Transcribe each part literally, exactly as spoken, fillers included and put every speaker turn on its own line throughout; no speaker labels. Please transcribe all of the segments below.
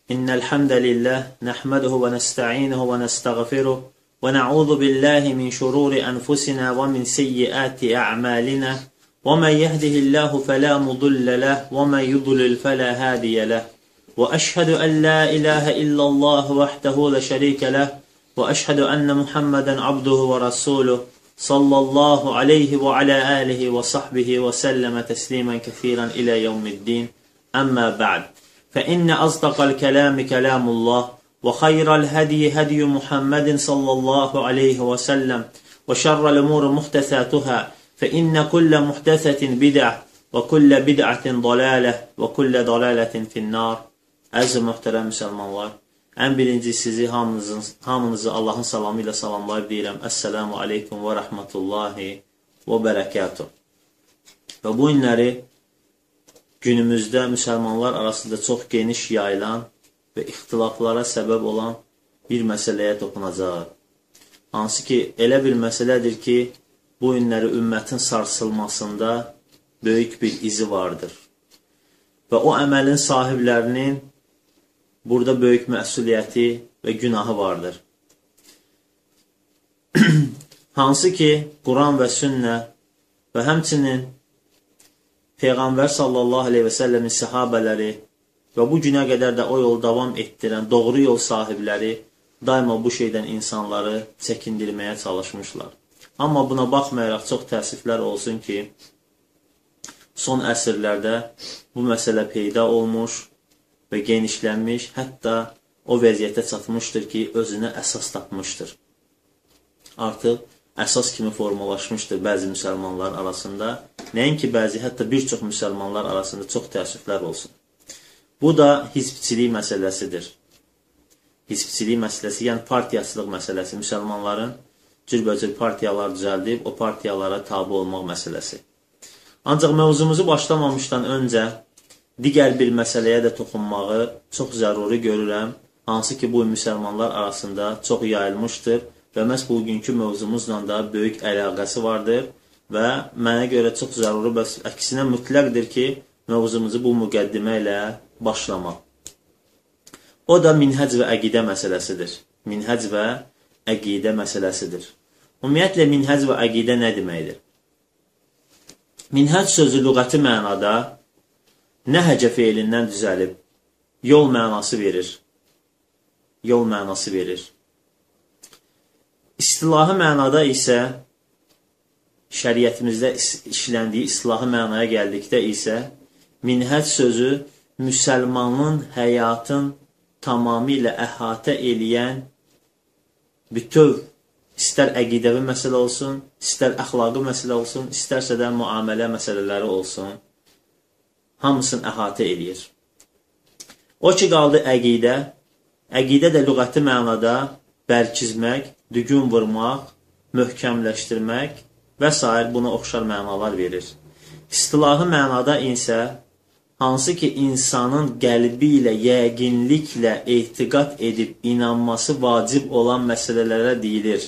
إن الحمد لله نحمده ونستعينه ونستغفره ونعوذ بالله من شرور أنفسنا ومن سيئات أعمالنا ومن يهده الله فلا مضل له ومن يضلل فلا هادي له وأشهد أن لا إله إلا الله وحده لا شريك له وأشهد أن محمدا عبده ورسوله صلى الله عليه وعلى آله وصحبه وسلم تسليما كثيرا إلى يوم الدين أما بعد فإن أصدق الكلام كلام الله وخير الهدي هدي محمد صلى الله عليه وسلم وشر الأمور محدثاتها فإن كل محدثة بدعة وكل بدعة ضلالة وكل ضلالة في النار. Əziz möhtərəm müsəlmanlar, ən birinci sizi hamınızın, hamınızı Allahın salamı ilə salamlayıb deyirəm. Əssəlamu aleykum və rəhmətullahi və bərəkatuh. Və bu günləri günümüzdə müsəlmanlar arasında çox geniş yayılan və ixtilaflara səbəb olan bir məsələyə toxunacaq. Hansı ki, elə bir məsələdir ki, bu günləri ümmətin sarsılmasında böyük bir izi vardır. Və o əməlin sahiblərinin burada böyük məsuliyyəti və günahı vardır. Hansı ki, Quran və sünnə və həmçinin Peyğəmbər sallallahu aleyhi və səlləmin səhabələri və bu günə qədər də o yol davam etdirən doğru yol sahibləri daima bu şeydən insanları çəkindirməyə çalışmışlar. Amma buna baxmayaraq çox təəssüflər olsun ki, son əsrlərdə bu məsələ peyda olmuş və genişlənmiş, hətta o vəziyyətə çatmışdır ki, özünə əsas tapmışdır. Artıq əsas kimi formalaşmışdır bəzi müsəlmanlar arasında, nəinki bəzi, hətta bir çox müsəlmanlar arasında çox təəssüflər olsun. Bu da hizbçilik məsələsidir. Hizbçilik məsələsi, yəni partiyaçılıq məsələsi, müsəlmanların cürbəcür partiyalar düzəldib, o partiyalara tabi olmaq məsələsi. Ancaq mövzumuzu başlamamışdan öncə digər bir məsələyə də toxunmağı çox zəruri görürəm, hansı ki, bu müsəlmanlar arasında çox yayılmışdır və məhz bugünkü mövzumuzla da böyük əlaqəsi vardır və mənə görə çox zəruri, bəs əksinə mütləqdir ki, mövzumuzu bu müqəddimə ilə başlamaq. O da minhəc və əqidə məsələsidir. Minhəc və əqidə məsələsidir. Ümumiyyətlə, minhəc və əqidə nə deməkdir? Minhəc sözü lüğəti mənada nəhəcə feilindən düzəlib, yol mənası verir. Yol mənası verir. İstilahi mənada isə, şəriətimizdə işləndiyi istilahi mənaya gəldikdə isə, minhəc sözü müsəlmanın həyatın tamamilə əhatə eləyən bütöv, istər əqidəvi məsələ olsun, istər əxlaqı məsələ olsun, istərsə də müamilə məsələləri olsun, hamısını əhatə eləyir. O ki, qaldı əqidə, əqidə də lüğəti mənada bərkizmək, dügün vurmaq, möhkəmləşdirmək və s. buna oxşar mənalar verir. İstilahi mənada isə, hansı ki, insanın qəlbi ilə, yəqinliklə etiqad edib inanması vacib olan məsələlərə deyilir.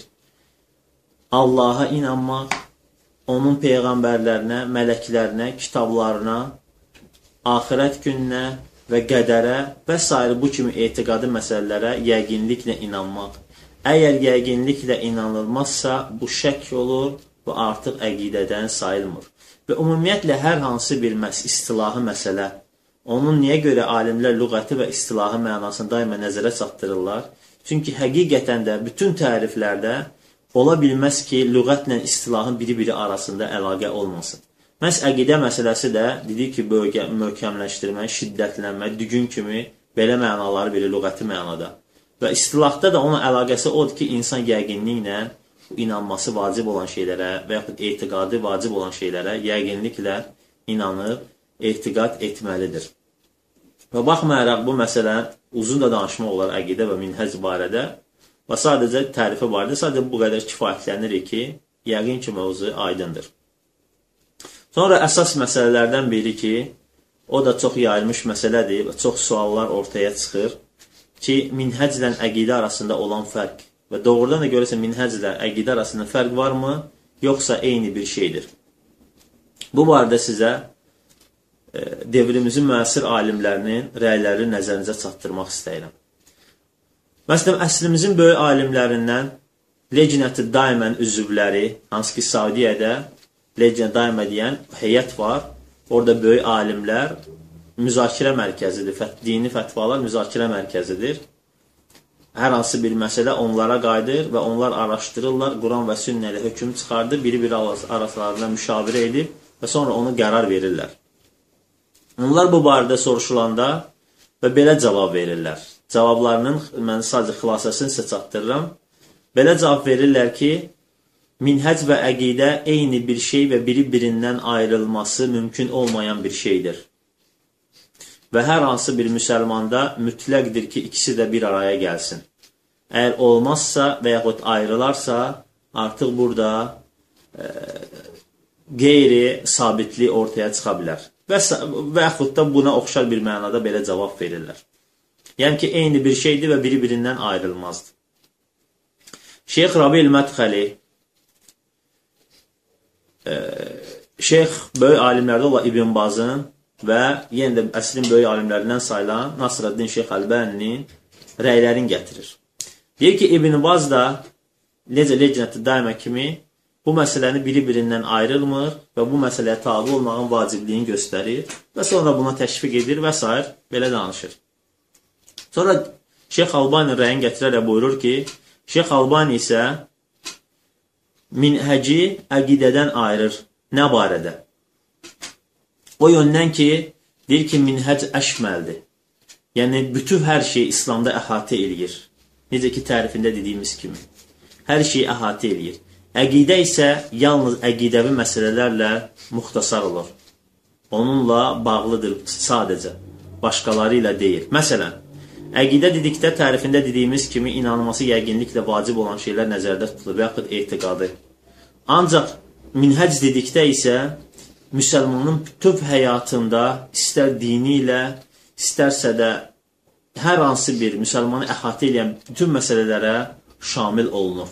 Allaha inanmaq, onun peyğəmbərlərinə, mələklərinə, kitablarına, axirət gününə və qədərə və s. bu kimi etiqadi məsələlərə yəqinliklə inanmaq. Əgər yəqinliklə inanılmazsa, bu şək olur və artıq əqidədən sayılmır. Və ümumiyyətlə, hər hansı bir məs istilahi məsələ, onun niyə görə alimlər lüğəti və istilahi mənasını daima nəzərə çatdırırlar? Çünki həqiqətən də bütün təriflərdə ola bilməz ki, lüğətlə istilahın biri-biri arasında əlaqə olmasın. Məhz əqidə məsələsi də dedik ki, möhkəmləşdirmə, şiddətlənmə, dügün kimi belə mənaları verir lüğəti mənada. Və istilahda da onun əlaqəsi odur ki, insan yəqinliklə inanması vacib olan şeylərə və yaxud etiqadı vacib olan şeylərə yəqinliklə inanıb, etiqad etməlidir. Və baxmayaraq bu məsələ uzun da danışmaq olar əqidə və minhəc barədə və sadəcə tərifə barədə sadəcə bu qədər kifayətlənirik ki, yəqin ki, mövzu aydındır. Sonra əsas məsələlərdən biri ki, o da çox yayılmış məsələdir və çox suallar ortaya çıxır ki, minhəclə əqidə arasında olan fərq və doğrudan da görəsən minhəclə əqidə arasında fərq varmı, yoxsa eyni bir şeydir. Bu barədə sizə devrimizin müəssir alimlərinin rəylərini nəzərinizə çatdırmaq istəyirəm. Məsələn, əsrimizin böyük alimlərindən Lejnət-i Daimən üzvləri, hansı ki, Saudiyədə Lejnət-i Daimə deyən heyət var. Orada böyük alimlər müzakirə mərkəzidir. Dini fətvalar müzakirə mərkəzidir. Hər hansı bir məsələ onlara qayıdır və onlar araşdırırlar, Quran və sünnə ilə hökm çıxardır, biri-biri araslarında müşavirə edib və sonra onu qərar verirlər. Onlar bu barədə soruşulanda və belə cavab verirlər. Cavablarının, mən sadəcə xülasəsini sizə çatdırıram. Belə cavab verirlər ki, minhəc və əqidə eyni bir şey və biri-birindən ayrılması mümkün olmayan bir şeydir. Və hər hansı bir müsəlmanda mütləqdir ki, ikisi də bir araya gəlsin. Əgər olmazsa və yaxud ayrılarsa, artıq burada e, qeyri sabitlik ortaya çıxa bilər. Və, və yaxud da buna oxşar bir mənada belə cavab verirlər. Yəni ki, eyni bir şeydir və biri-birindən ayrılmazdır. Şeyx Rabi el-Mədxəli, e, Şeyx böyük alimlərdə olan İbn Bazın və yenə də əsrin böyük alimlərindən sayılan Nasrəddin Şeyx Əlbəninin rəylərini gətirir. Deyir ki, İbn Baz da necə Lejnət-i Daimə kimi bu məsələni biri-birindən ayrılmır və bu məsələyə tabi olmağın vacibliyini göstərir və sonra buna təşviq edir və s. belə danışır. Sonra Şeyx Albani rəyini gətirərək buyurur ki, Şeyx Albani isə minhəci əqidədən ayırır. Nə barədə? O yöndən ki, deyir ki, minhəc əşməldir. Yəni, bütün hər şey İslamda əhatə eləyir. Necə ki, tərifində dediyimiz kimi. Hər şeyi əhatə eləyir. Əqidə isə yalnız əqidəvi məsələlərlə muxtasar olur. Onunla bağlıdır sadəcə. Başqaları ilə deyil. Məsələn, əqidə dedikdə tərifində dediyimiz kimi inanılması yəqinliklə vacib olan şeylər nəzərdə tutulur və yaxud etiqadı. Ancaq minhəc dedikdə isə müsəlmanın bütöv həyatında istər dini ilə, istərsə də hər hansı bir müsəlmanı əhatə edən bütün məsələlərə şamil olunur.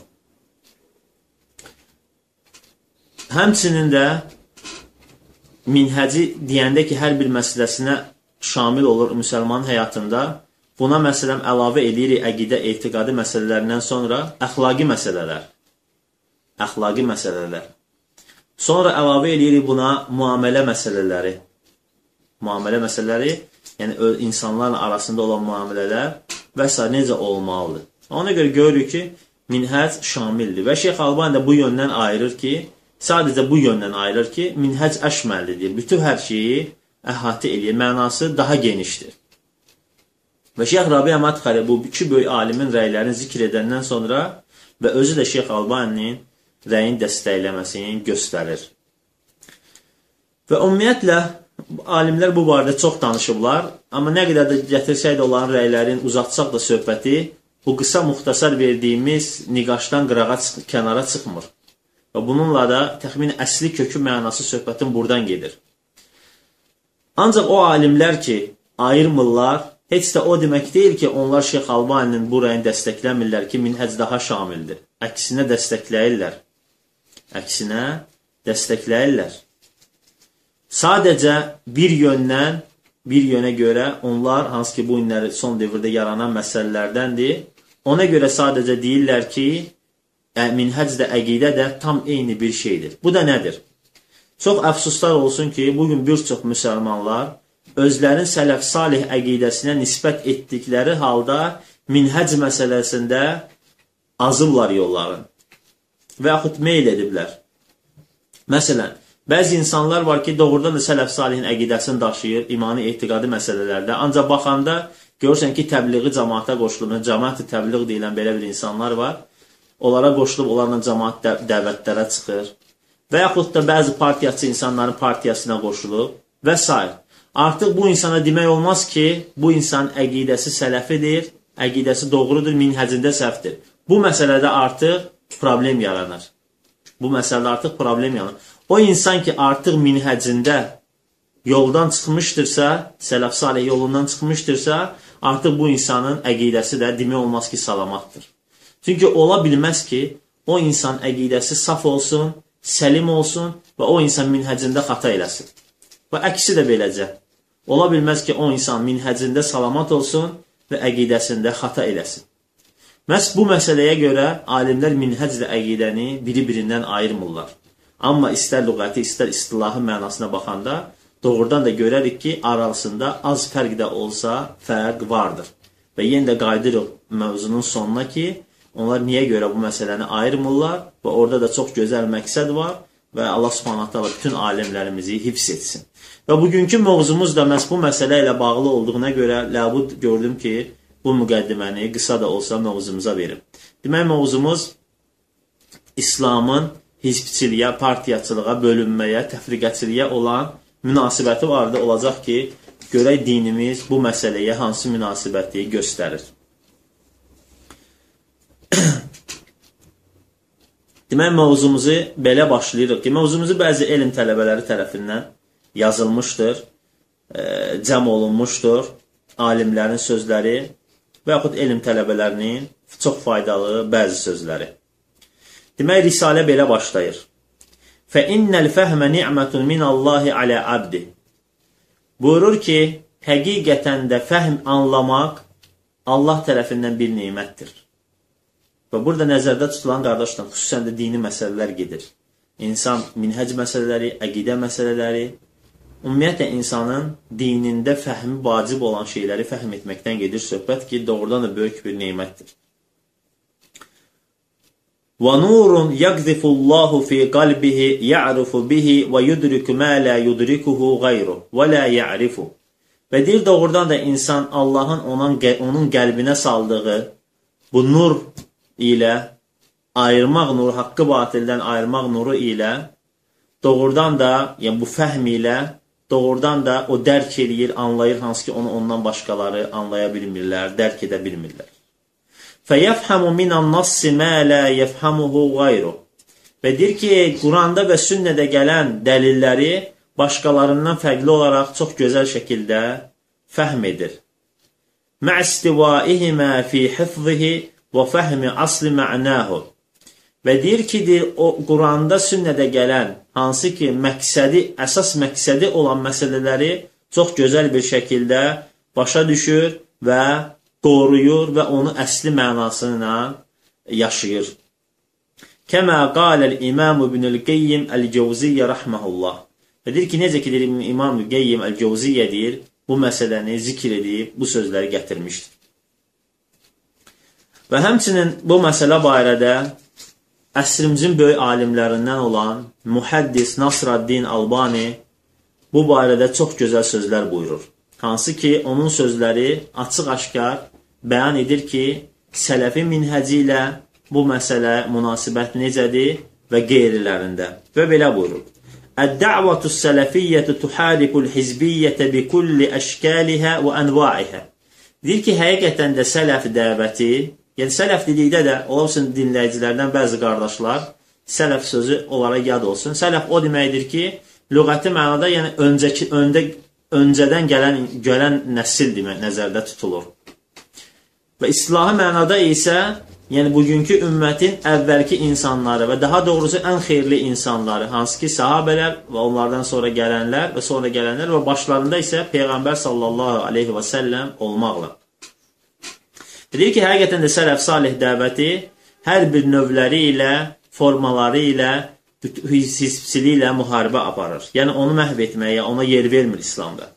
Həmçinin də minhəci deyəndə ki, hər bir məsələsinə şamil olur müsəlmanın həyatında, buna məsələn əlavə edirik əqidə, etiqadi məsələlərindən sonra əxlaqi məsələlər. Əxlaqi məsələlər. Sonra əlavə edirik buna müamilə məsələləri. Müamilə məsələləri, yəni insanlarla arasında olan müamilələr və s. necə olmalıdır. Ona görə görürük ki, minhəc şamildir. Və Şeyx Albani də bu yöndən ayırır ki, sadəcə bu yöndən ayırır ki, minhəc əşməllidir. Bütün hər şeyi əhatə edir. Mənası daha genişdir. Və Şeyx Rabi el-Mədxəli bu iki böyük alimin rəylərini zikr edəndən sonra və özü də Şeyx Albaninin rəyin dəstəkləməsini göstərir. Və ümumiyyətlə, alimlər bu barədə çox danışıblar, amma nə qədər də gətirsəydə onların rəylərini uzatsaq da söhbəti, bu qısa muxtasar verdiyimiz niqaşdan qırağa çıx kənara çıxmır. Və bununla da təxmin əsli kökü mənası söhbətin buradan gedir. Ancaq o alimlər ki, ayırmırlar, heç də o demək deyil ki, onlar Şeyx Albaninin bu rəyini dəstəkləmirlər ki, minhəc daha şamildir. Əksinə dəstəkləyirlər. Əksinə dəstəkləyirlər. Sadəcə bir yöndən, bir yönə görə onlar, hansı ki bu günləri son dövrdə yaranan məsələlərdəndir, ona görə sadəcə deyirlər ki, minhəc də, əqidə də tam eyni bir şeydir. Bu da nədir? Çox əfsuslar olsun ki, bugün bir çox müsəlmanlar özlərin sələf salih əqidəsinə nisbət etdikləri halda minhəc məsələsində azıblar yolların və yaxud meyl ediblər. Məsələn, bəzi insanlar var ki, doğrudan da sələf salihin əqidəsini daşıyır, imani etiqadi məsələlərdə. Ancaq baxanda görürsən ki, təbliği cəmaata qoşulub, cəmaat-ı təbliğ deyilən belə bir insanlar var. Onlara qoşulub, onlarla cəmaat də dəvətlərə çıxır. Və yaxud da bəzi partiyaçı insanların partiyasına qoşulub və s. Artıq bu insana demək olmaz ki, bu insan əqidəsi sələfidir, əqidəsi doğrudur, minhəcində səhvdir. Bu məsələdə artıq problem yaranır. Bu məsələdə artıq problem yaranır. O insan ki, artıq minhəcində yoldan çıxmışdırsa, sələf salih yolundan çıxmışdırsa, artıq bu insanın əqidəsi də demək olmaz ki, salamatdır. Çünki ola bilməz ki, o insan əqidəsi saf olsun, səlim olsun və o insan minhəcində xata eləsin. Və əksi də beləcə. Ola bilməz ki, o insan minhəcində salamat olsun və əqidəsində xata eləsin. Məhz bu məsələyə görə alimlər minhəclə əqidəni biri-birindən ayırmırlar. Amma istər lüğəti, istər istilahı mənasına baxanda doğrudan da görərik ki, arasında az fərq də olsa fərq vardır. Və yenə də qayıdırıq mövzunun sonuna ki, onlar niyə görə bu məsələni ayırmırlar və orada da çox gözəl məqsəd var və Allah Subhanahu taala bütün alimlərimizi hifz etsin. Və bugünkü mövzumuz da məhz bu məsələ ilə bağlı olduğuna görə ləbud gördüm ki, bu müqəddiməni qısa da olsa mövzumuza verim. Demək, mövzumuz İslamın hizbçiliyə, partiyaçılığa, bölünməyə, təfriqəçiliyə olan münasibəti vardı olacaq ki, görək dinimiz bu məsələyə hansı münasibəti göstərir. Demək, mövzumuzu belə başlayırıq ki, mövzumuzu bəzi elm tələbələri tərəfindən yazılmışdır, cəm olunmuşdur, alimlərin sözləri və yaxud elm tələbələrinin çox faydalı bəzi sözləri. Demək, risalə belə başlayır. فَإِنَّ الْفَهْمَ نِعْمَةٌ مِنَ اللّٰهِ عَلَى عَبْدِ Buyurur ki, həqiqətən də fəhm anlamaq Allah tərəfindən bir neymətdir. Və burada nəzərdə tutulan qardaşlar, xüsusən də dini məsələlər gedir. İnsan minhəc məsələləri, əqidə məsələləri, ümumiyyətlə insanın dinində fəhmi vacib olan şeyləri fəhm etməkdən gedir söhbət ki, doğrudan da böyük bir neymətdir. وَنُورٌ يَقْذِفُ اللّٰهُ فِي قَلْبِهِ يَعْرُفُ بِهِ وَيُدْرِكُ مَا لَا يُدْرِكُهُ غَيْرُهُ وَلَا يَعْرِفُ Və deyir, doğrudan da insan Allahın onun, onun qəlbinə saldığı bu nur ilə ayırmaq nuru, haqqı batildən ayırmaq nuru ilə doğrudan da, yəni bu fəhm ilə doğrudan da o dərk eləyir, anlayır, hansı ki onu ondan başqaları anlaya bilmirlər, dərk edə bilmirlər. فَيَفْحَمُ مِنَ النَّصِّ مَا لَا يَفْحَمُهُ غَيْرُهُ Və deyir ki, Quranda və sünnədə gələn dəlilləri başqalarından fərqli olaraq çox gözəl şəkildə fəhm edir. مَعْ اسْتِوَائِهِمَا فِي حِفْظِهِ وَفَهْمِ عَصْلِ مَعْنَاهُ Və deyir ki, deyir, o Quranda, sünnədə gələn hansı ki məqsədi, əsas məqsədi olan məsələləri çox gözəl bir şəkildə başa düşür və qoruyur və onu əsli mənasına yaşayır. Kəmə qaləl İmam İbnül Qeyyim Əl-Cəvziyyə rəhməhullah. Və deyir ki, necə ki, deyir, İmam Qeyyim Əl-Cəvziyyə deyir, bu məsələni zikr edib, bu sözləri gətirmişdir. Və həmçinin bu məsələ barədə əsrimizin böyük alimlərindən olan Muhaddis Nasraddin Albani bu barədə çox gözəl sözlər buyurur. Hansı ki, onun sözləri açıq-aşkar bəyan edir ki, sələfi minhəci ilə bu məsələ münasibət necədir və qeyrilərində. Və belə buyurur. Əd-də'vətü sələfiyyətü tuharikul hizbiyyətə bi kulli əşkəlihə və ənvaihə. Deyir ki, həqiqətən də sələf dəvəti, yəni sələf dedikdə də, olsun dinləyicilərdən bəzi qardaşlar, sələf sözü onlara yad olsun. Sələf o deməkdir ki, lüğəti mənada, yəni öncəki, öndə, öncədən gələn, gələn nəsil demək nəzərdə tutulur. Və islahi mənada isə, yəni bugünkü ümmətin əvvəlki insanları və daha doğrusu ən xeyirli insanları, hansı ki sahabələr və onlardan sonra gələnlər və sonra gələnlər və başlarında isə Peyğəmbər sallallahu aleyhi və səlləm olmaqla. Deyir ki, həqiqətən də sələf salih dəvəti hər bir növləri ilə, formaları ilə, hizbçiliyi ilə müharibə aparır. Yəni onu məhv etməyə, ona yer vermir İslamda.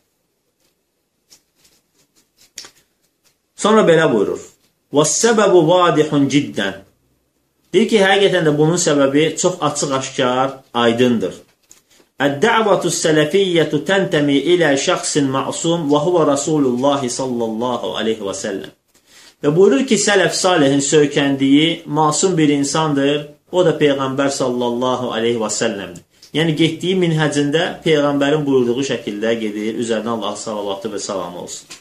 Sonra belə buyurur. وَالسَّبَبُ وَادِحٌ جِدًّا Deyir ki, həqiqətən də bunun səbəbi çox açıq-aşkar, aydındır. Əd-də'vətü sələfiyyətü təntəmi ilə şəxsin məsum və huvə Rasulullah sallallahu aleyhi və səlləm. Və buyurur ki, sələf salihin söykəndiyi masum bir insandır, o da Peyğəmbər sallallahu aleyhi və səlləmdir. Yəni, getdiyi minhəcində Peyğəmbərin buyurduğu şəkildə gedir, üzərinə Allah salavatı və salamı olsun.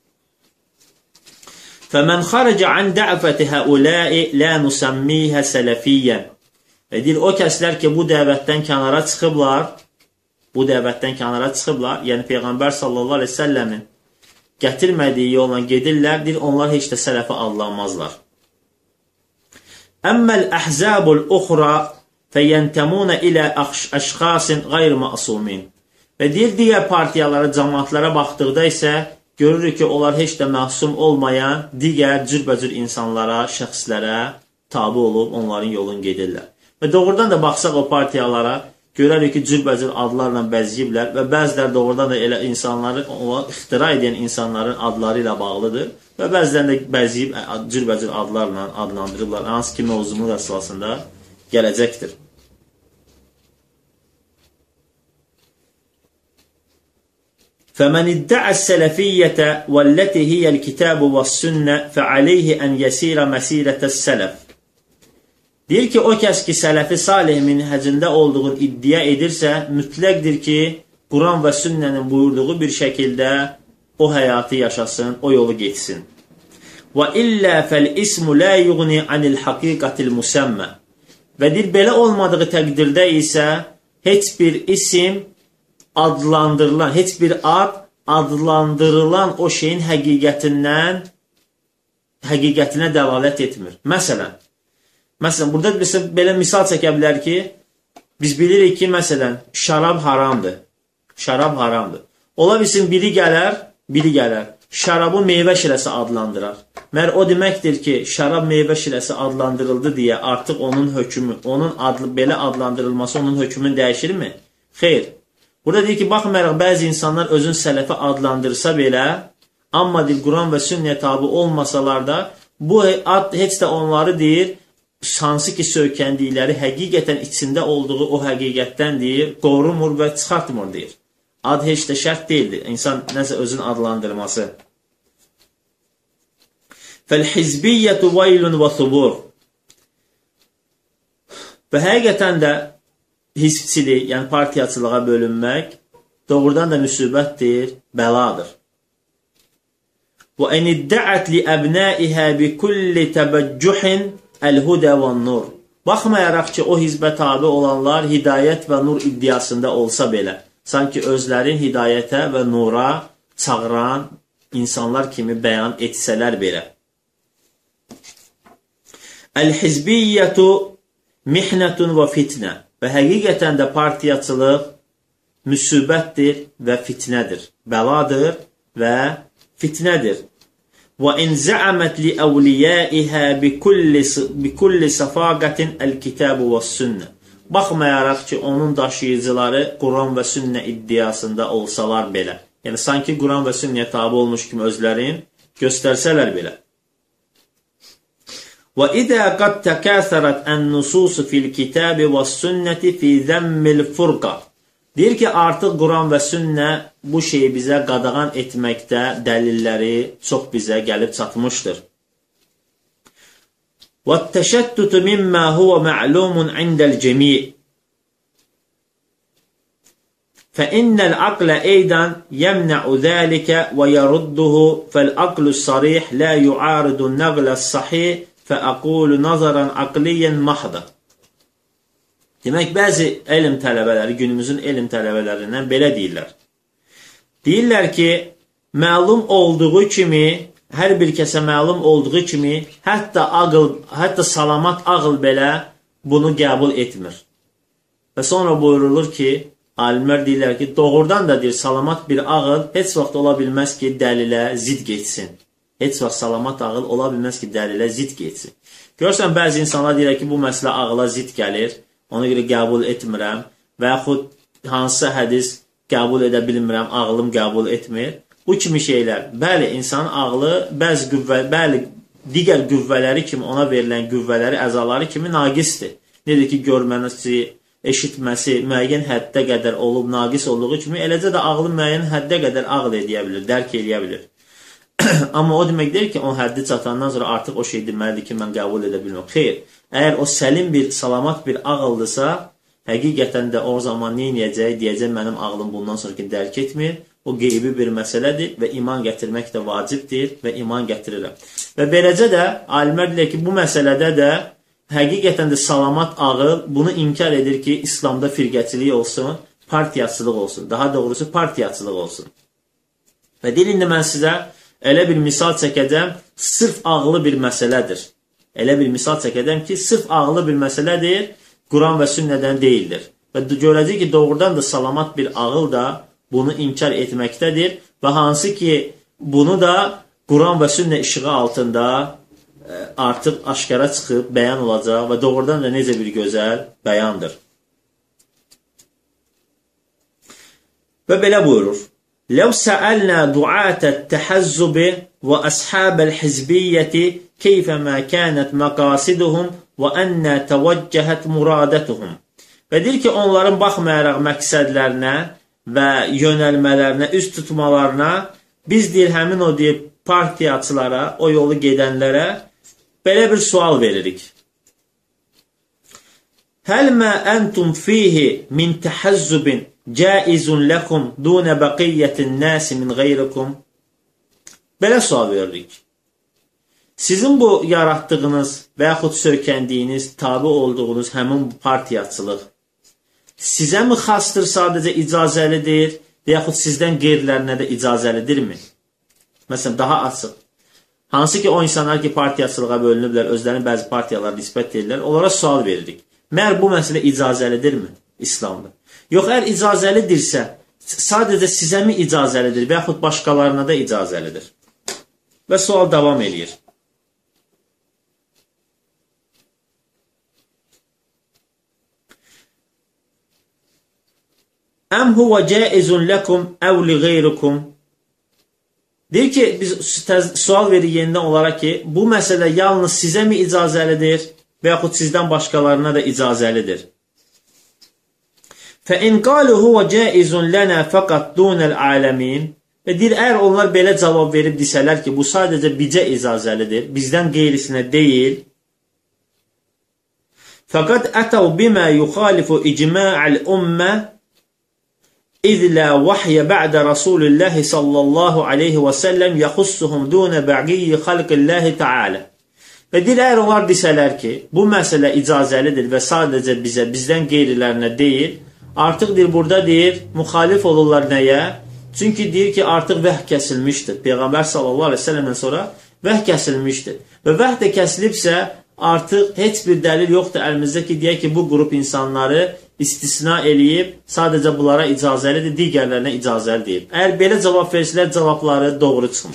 فَمَنْ خَرَجَ عَنْ دَعْفَةِ هَؤُلَاءِ لَا نُسَمِّيهَا سَلَفِيًّا Və deyir, o kəslər ki, bu dəvətdən kənara çıxıblar, bu dəvətdən kənara çıxıblar, yəni Peyğəmbər sallallahu aleyhi ve səlləmin gətirmədiyi yolla gedirlər, deyir, onlar heç də sələfi adlanmazlar. Əmməl əhzəbul uxra fəyəntəmunə ilə əşxasin qeyr-məsumin Və deyir, digər partiyalara, cəmaatlara baxdıqda isə görürük ki, onlar heç də məsum olmayan digər cürbəcür insanlara, şəxslərə tabi olub onların yolunu gedirlər. Və doğrudan da baxsaq o partiyalara, görərik ki, cürbəcür adlarla bəziyiblər və bəzilər doğrudan da elə insanları, onlar ixtira edən insanların adları ilə bağlıdır və bəzilərində bəziyib cürbəcür adlarla adlandırırlar, hansı ki, mövzumuz əsasında gələcəkdir. فَمَنِ اِدَّعَ السَّلَفِيَّةَ وَالَّتِي هِيَ الْكِتَابُ وَالسُّنَّةِ فَعَلَيْهِ أَنْ يَسِيرَ مَسِيرَةَ السَّلَفِ Deyir ki, o kəs ki, sələfi salih minhəcində olduğunu iddia edirsə, mütləqdir ki, Quran və sünnənin buyurduğu bir şəkildə o həyatı yaşasın, o yolu geçsin. وَإِلَّا فَالْإِسْمُ لَا يُغْنِ عَنِ الْحَقِيقَةِ الْمُسَمَّةِ Və deyir, belə olmadığı təqdirdə isə heç bir isim adlandırılan, heç bir ad adlandırılan o şeyin həqiqətindən, həqiqətinə dəlalət etmir. Məsələn, məsələn, burada biz belə misal çəkə bilər ki, biz bilirik ki, məsələn, şarab haramdır. Şarab haramdır. Ola bilsin, biri gələr, biri gələr. Şarabı meyvə şirəsi adlandırar. Mər o deməkdir ki, şarab meyvə şirəsi adlandırıldı deyə artıq onun hökmü, onun adlı, belə adlandırılması onun hökmünü dəyişirmi? Xeyr. Burada deyir ki, baxmayaraq bəzi insanlar özün sələfi adlandırsa belə, amma deyir, Quran və sünnəyə tabi olmasalar da, bu ad heç də onları deyir, hansı ki, söykəndikləri həqiqətən içində olduğu o həqiqətdən deyir, qorumur və çıxartmır deyir. Ad heç də şərt deyildir, insan nəsə özün adlandırması. Fəl-hizbiyyətü vaylun və thubur Və həqiqətən də hizbçilik, yəni partiyaçılığa bölünmək doğrudan da müsibətdir, bəladır. وَاَنْ اِدَّعَتْ لِأَبْنَائِهَا بِكُلِّ تَبَجُّحٍ الْهُدَى وَالنُّرِ Baxmayaraq ki, o hizbə tabi olanlar hidayət və nur iddiasında olsa belə, sanki özlərin hidayətə və nura çağıran insanlar kimi bəyan etsələr belə. Əl-hizbiyyətu mihnətun və fitnə Və həqiqətən də partiyaçılıq müsibətdir və fitnədir, bəladır və fitnədir. وَاِنْ زَعَمَتْ لِأَوْلِيَائِهَا بِكُلِّ سَفَاقَةٍ الْكِتَابُ وَالسُّنَّةِ Baxmayaraq ki, onun daşıyıcıları Quran və sünnə iddiasında olsalar belə, yəni sanki Quran və sünnəyə tabi olmuş kimi özlərin göstərsələr belə. وَإِذَا قَدْ تَكَاثَرَتْ النُّصُوصُ فِي الْكِتَابِ وَالسُّنَّةِ فِي ذَمِّ الْفُرْقَةِ Deyir ki, artıq Quran və sünnə bu şeyi bizə qadağan etməkdə dəlilləri çox bizə gəlib çatmışdır. وَالتَّشَتُّتُ مِمَّا هُوَ مَعْلُومٌ عِنْدَ الْجَمِيعِ فَإِنَّ الْعَقْلَ أَيْضًا يَمْنَعُ ذَلِكَ وَيَرُدُّهُ فَالْعَقْلُ الصَّرِيحُ لَا يُعَارِضُ النَّقْلَ الصَّحِيحِ فَأَقُولُ نَظَرًا عَقْلِيًّا مَحْضًا Demək, bəzi elm tələbələri, günümüzün elm tələbələrindən belə deyirlər. Deyirlər ki, məlum olduğu kimi, hər bir kəsə məlum olduğu kimi, hətta, ağıl, hətta salamat ağıl belə bunu qəbul etmir. Və sonra buyurulur ki, alimlər deyirlər ki, doğrudan da deyir, salamat bir ağıl heç vaxt ola bilməz ki, dəlilə zid geçsin. Heç vaxt salamat ağıl ola bilməz ki, dəlilə zid geçsin. Görürsən, bəzi insanlar deyirlər ki, bu məsələ ağıla zid gəlir. Ona görə qəbul etmirəm və yaxud hansısa hədis qəbul edə bilmirəm, ağlım qəbul etmir. Bu kimi şeylər, bəli, insanın ağlı bəzi qüvvə, bəli, digər qüvvələri kimi, ona verilən qüvvələri, əzaları kimi naqisdir. Nedir ki, görməsi, eşitməsi müəyyən həddə qədər olub, naqis olduğu kimi, eləcə də ağlı müəyyən həddə qədər ağıl edə bilir, dərk edə bilir. Amma o demək deyir ki, o həddi çatandan sonra artıq o şey deməlidir ki, mən qəbul edə bilmirəm. Xeyr, əgər o səlim bir, salamat bir ağıldırsa, həqiqətən də o zaman nə edəcək, deyəcək, mənim ağlım bundan sonraki dərk etmir, o qeybi bir məsələdir və iman gətirmək də vacibdir və iman gətirirəm. Və beləcə də, alimlər deyir ki, bu məsələdə də həqiqətən də salamat ağıl bunu inkar edir ki, İslamda firqəçilik olsun, partiyaçılıq olsun, daha doğrusu partiyaçılıq olsun. Və deyil, indi mən sizə elə bir misal çəkəcəm, sırf ağlı bir məsələdir. Elə bir misal çəkəcəm ki, sırf ağlı bir məsələdir, Quran və sünnədən deyildir. Və görəcək ki, doğrudan da salamat bir ağıl da bunu inkar etməkdədir və hansı ki, bunu da Quran və sünnə işığı altında artıq aşkara çıxıb bəyan olacaq və doğrudan da necə bir gözəl bəyandır. Və belə buyurur. لو سألنا دعاة التحزب وأصحاب الحزبية كيفما كانت مقاصدهم وأن توجهت مرادتهم. Və deyir ki, onların baxmayaraq məqsədlərinə və yönəlmələrinə, üz tutmalarına, biz deyir, həmin o deyir, partiyaçılara, o yolu gedənlərə belə bir sual veririk. Həl mə əntum fihi min təhazzubin caizun lakum duna baqiyyətin nasi min qeyrikum. Belə sual veririk. Sizin bu yaratdığınız və yaxud söykəndiyiniz, tabi olduğunuz həmin bu partiyaçılıq sizə mi xastır, sadəcə icazəlidir və yaxud sizdən qeyrilərinə də icazəlidirmi? Məsələn, daha açıq. Hansı ki, o insanlar ki, partiyaçılığa bölünüblər, özlərinin bəzi partiyalara nisbət edirlər, onlara sual veririk. Məhər bu məsələ icazəlidirmi İslamda? Yox, əgər icazəlidirsə, sadəcə sizə mi icazəlidir və yaxud başqalarına da icazəlidir? Və sual davam edir. Əm huvə caizun lakum əv li qeyrikum. Deyir ki, biz sual verir yenidən olaraq ki, bu məsələ yalnız sizə mi icazəlidir və yaxud sizdən başqalarına da icazəlidir? فَاِنْ قَالُوا هُوَ جَائِزٌ لَنَا فَقَطْ دُونَ الْعَالَمِينَ. Və deyir, əgər onlar belə cavab verib desələr ki, bu sadəcə bizə icazəlidir, bizdən qeyrisinə deyil. فَقَدْ أَتَوْ بِمَا يُخَالِفُ إِجْمَاعَ الْأُمَّةِ إِذْ لَا وَحْيَ بَعْدَ رَسُولِ اللّٰهِ صَلَّى اللّٰهُ عَلَيْهِ وَسَلَّمْ يَخُصُّهُمْ دُونَ بَعْقِيِّ خَلْقِ اللّٰهِ تَعَالَى. Və deyir, əgər onlar desələr ki, bu məsələ icazəlidir və sadəcə bizə, bizdən qeyrilərinə deyil, artıq deyir, burada deyir, müxalif olurlar nəyə? Çünki deyir ki, artıq vəh kəsilmişdir. Peyğəmbər sallallahu aleyhi ve sellemdən sonra vəh kəsilmişdir. Və vəh də kəsilibsə, artıq heç bir dəlil yoxdur əlimizdə ki, deyək ki, bu qrup insanları istisna eləyib, sadəcə bunlara icazəlidir, digərlərinə icazəli deyib. Əgər belə cavab versələr, cavabları doğru çıxmır.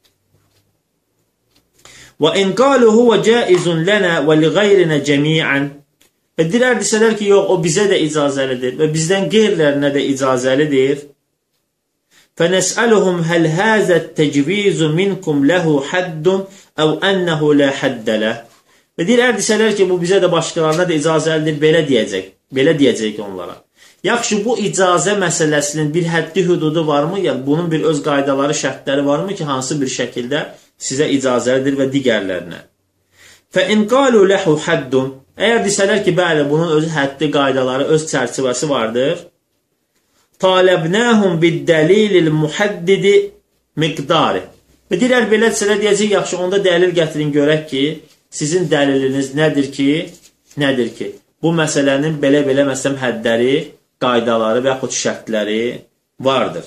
وَاِنْ قَالُوا هُوَ جَائِزٌ لَنَا وَلِغَيْرِنَا جَمِيعًا. Və dirər desələr ki, yox, o bizə də icazəlidir və bizdən qeyrilərinə də icazəlidir. فَنَسْأَلُهُمْ هَلْ هَذَا التَّجْوِيزُ مِنْكُمْ لَهُ حَدٌّ أَوْ أَنَّهُ لَا حَدَّ لَهُ. Və dirər desələr ki, bu bizə də başqalarına da icazəlidir, belə deyəcək. Belə deyəcək ki, onlara. Yaxşı, bu icazə məsələsinin bir həddi hüdudu varmı? Yəni, bunun bir öz qaydaları, şərtləri varmı ki, hansı bir şəkildə sizə icazəlidir və digərlərinə? فَاِنْ قَالُوا لَهُ حَدٌّ. Əgər desələr ki, bəli, bunun öz həddi, qaydaları, öz çərçivəsi vardır. طَالَبْنَاهُمْ بِالدَّلِيلِ الْمُحَدِّدِ مِقْدَارِ. Və deyirlər, belə desələr deyəcək, yaxşı, onda dəlil gətirin görək ki, sizin dəliliniz nədir ki, nədir ki? Bu məsələnin belə-belə məsələn həddləri, qaydaları və yaxud şərtləri vardır.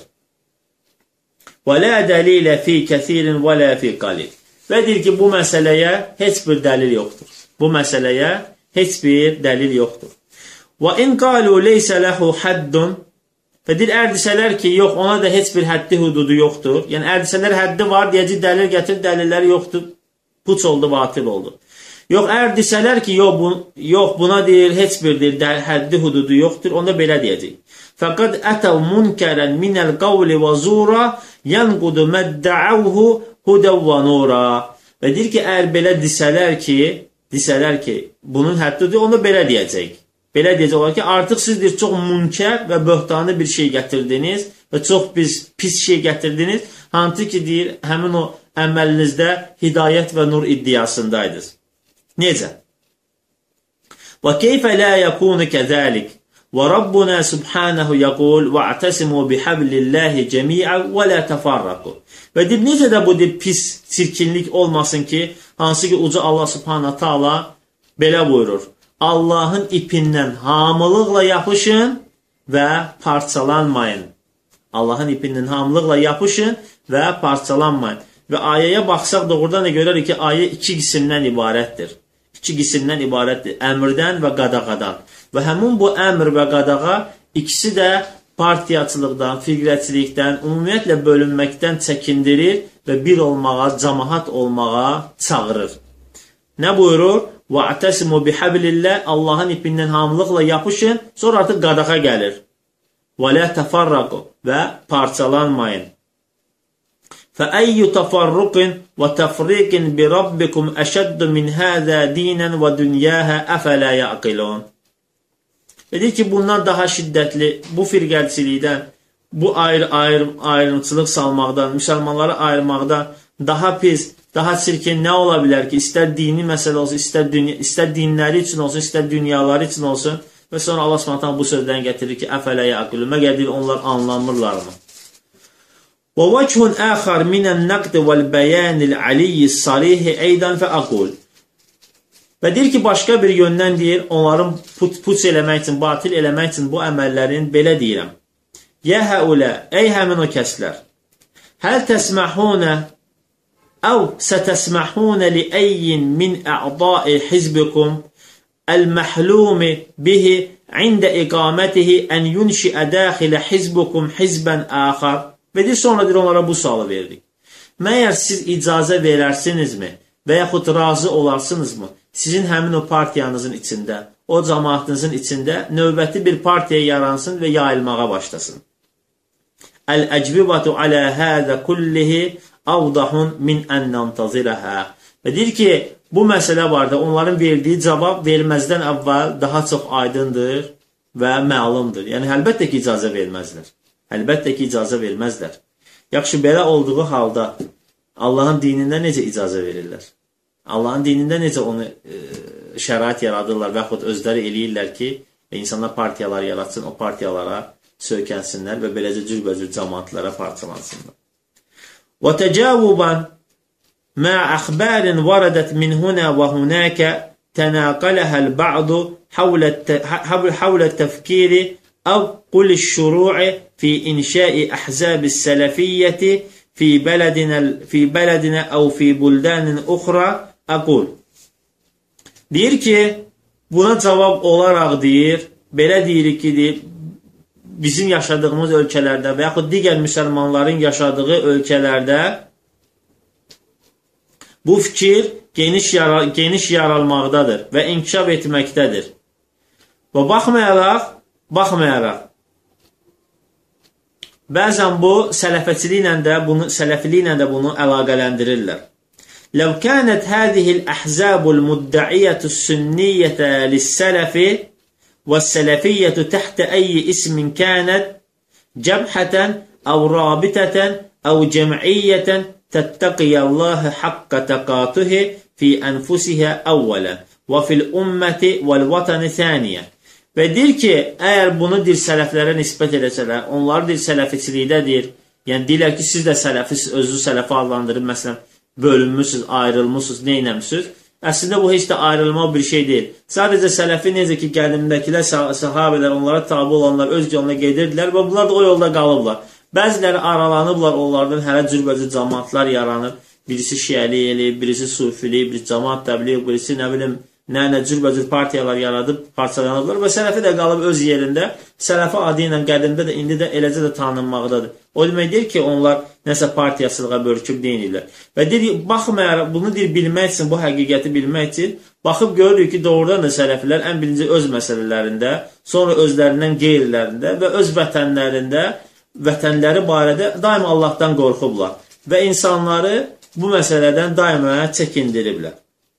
وَلَا دَلِيلَ فِي كَثِيرٍ وَلَا فِي قَلِيلٍ. Və deyir ki, bu məsələyə heç bir dəlil yoxdur. Bu məsələyə heç bir dəlil yoxdur. وَاِنْ قَالُوا لَيْسَ لَهُ حَدٌّ. Və deyir, əgər desələr ki, yox, ona da heç bir həddi hududu yoxdur. Yəni, əgər desələr həddi var, deyəcək, dəlil gətir, dəlilləri yoxdur. Puç oldu, batil oldu. Yox, əgər desələr ki, yox, bu, yox buna deyir, heç bir deyir, həddi hududu yoxdur, onda belə deyəcək. Fəqad ətəv münkərən minəl qavli və zura yənqudu məddəəvhu hudən və nura. Və deyir ki, əgər belə desələr ki, desələr ki, bunun həddidir, onda belə deyəcək. Belə deyəcək olar ki, artıq siz deyir, çox münkər və böhtanı bir şey gətirdiniz və çox biz, pis şey gətirdiniz. Hansı ki, deyir, həmin o əməlinizdə hidayət və nur iddiasındaydınız. Necə? Və keyfə lə yəkunu kəzəlik və Rabbuna subhanahu yəqul və ətəsimu bihablillahi cəmiə və lə təfarraqu. Və deyir, necə də bu deyir, pis, çirkinlik olmasın ki, hansı ki, uca Allah subhanahu taala belə buyurur. Allahın ipindən hamılıqla yapışın və parçalanmayın. Allahın ipindən hamılıqla yapışın və parçalanmayın. Və ayəyə baxsaq doğrudan da görərik ki, ayə iki qismdən ibarətdir. İki qismdən ibarətdir. Əmrdən və qadağadan. Və həmin bu əmr və qadağa ikisi də partiyaçılıqdan, firqəçilikdən, ümumiyyətlə bölünməkdən çəkindirir və bir olmağa, cəmaət olmağa çağırır. Nə buyurur? وَاَعْتَسِمُوا بِحَبْلِ اللّٰهِ Allahın ipindən hamılıqla yapışın, sonra artıq qadağa gəlir. وَلَا تَفَرَّقُوا və parçalanmayın. فَأَيُّ تَفَرُّقٍ وَتَفْرِيقٍ بِرَبِّكُمْ أَشَدُّ مِنْ هَذَا دِينًا وَدُنْيَاهَا أَفَلَا يَعْقِلُونَ Deyir ki, bundan daha şiddətli, bu firqəçilikdən, bu ayrı, ayrı, ayrımçılıq salmaqdan, müsəlmanları ayırmaqdan daha pis, daha çirkin nə ola bilər ki, istər dini məsələ olsun, istər, dünya, istər dinləri üçün olsun, istər dünyaları üçün olsun və sonra Allah Subhanahu bu sözdən gətirir ki, əfələ yaqilun, məgər deyir, onlar anlamırlarmı? Və vəchun əxar minən nəqd vəl-bəyanil aliyyi sarihi eydan fəəqul Və deyir ki, başqa bir yöndən deyir, onların put, puç eləmək üçün, batil eləmək üçün bu əməllərin belə deyirəm. Yə həulə, ey həmin o kəslər, həl təsməhunə əv sətəsməhunə li əyyin min ə'dai hizbikum əl-məhlumi bihi ində iqamətihi ən yunşiə dəxilə hizbukum hizbən əxar. Və deyir, sonra deyir, onlara bu sualı verdik. Məyər siz icazə verərsinizmi və yaxud razı olarsınızmı? Sizin həmin o partiyanızın içində, o cəmaatınızın içində növbəti bir partiya yaransın və yayılmağa başlasın. Əl-əcvibatu alə hədə kullihi avdahun min ənnəntazirəhə. Və deyir ki, bu məsələ barədə onların verdiyi cavab verməzdən əvvəl daha çox aydındır və məlumdur. Yəni, əlbəttə ki, icazə verməzlər. Əlbəttə ki, icazə verməzlər. Yaxşı, belə olduğu halda Allahın dinində necə icazə verirlər? Allahın dinində necə onu e, şərait yaradırlar və yaxud özləri eləyirlər ki, insanlar partiyalar yaratsın, o partiyalara söykənsinlər və beləcə cürbəcür cəmaatlara parçalansınlar. وَتَجَاوُبًا مَا أَخْبَارٍ وَرَدَتْ مِنْ هُنَا وَهُنَاكَ تَنَاقَلَهَا الْبَعْضُ حَوْلَ التَّفْكِيرِ أَوْ قُلِ الشُّرُوعِ فِي إِنْشَاءِ أَحْزَابِ السَّلَفِيَّةِ في بلدنا في بلدنا أو في بلدان أخرى أقول. Deyir ki, buna cavab olaraq deyir, belə deyirik ki, deyir, bizim yaşadığımız ölkələrdə və yaxud digər müsəlmanların yaşadığı ölkələrdə bu fikir geniş, yara geniş yaralmaqdadır və inkişaf etməkdədir. Və baxmayaraq, baxmayaraq, bəzən bu sələfəçiliklə də bunu, sələfiliklə də bunu əlaqələndirirlər. لو كانت هذه الأحزاب المدعية السنية للسلف والسلفية تحت أي اسم كانت جبحة أو رابطة أو جمعية تتقي الله حق تقاته في أنفسها أولا وفي الأمة والوطن ثانيا. Və deyir ki, əgər bunu deyir sələflərə nisbət edəsələr, onlar deyir sələfiçilikdədir, yəni deyirlər ki, siz də sələfisiz, özü sələfi adlandırıb, məsələn, bölünmüşsünüz, ayrılmışsınız, neynəmişsiniz? Əslində bu heç də ayrılma bir şey deyil. Sadəcə sələfi necə ki, qədimdəkilər, sahabələr, onlara tabi olanlar öz yoluna gedirdilər və bunlar da o yolda qalıblar. Bəziləri aralanıblar, onlardan hələ cürbəcür cəmaatlar yaranıb, birisi şiəlik eləyib, birisi sufilik, birisi cəmaat təbliğ, birisi nə bilim, nə-nə cürbəcür partiyalar yaradıb, parçalanıblar və sələfi də qalıb öz yerində, sələfi adı ilə qədimdə də, indi də eləcə də tanınmaqdadır. O demək deyir ki, onlar nəsə partiyasılığa bölküb deyirlər. Və deyir, baxmayaraq, bunu deyir, bilmək üçün, bu həqiqəti bilmək üçün, baxıb görürük ki, doğrudan da sələfilər ən birinci öz məsələlərində, sonra özlərindən qeyrilərində və öz vətənlərində, vətənləri barədə daima Allahdan qorxublar və insanları bu məsələdən daima çəkindiriblər.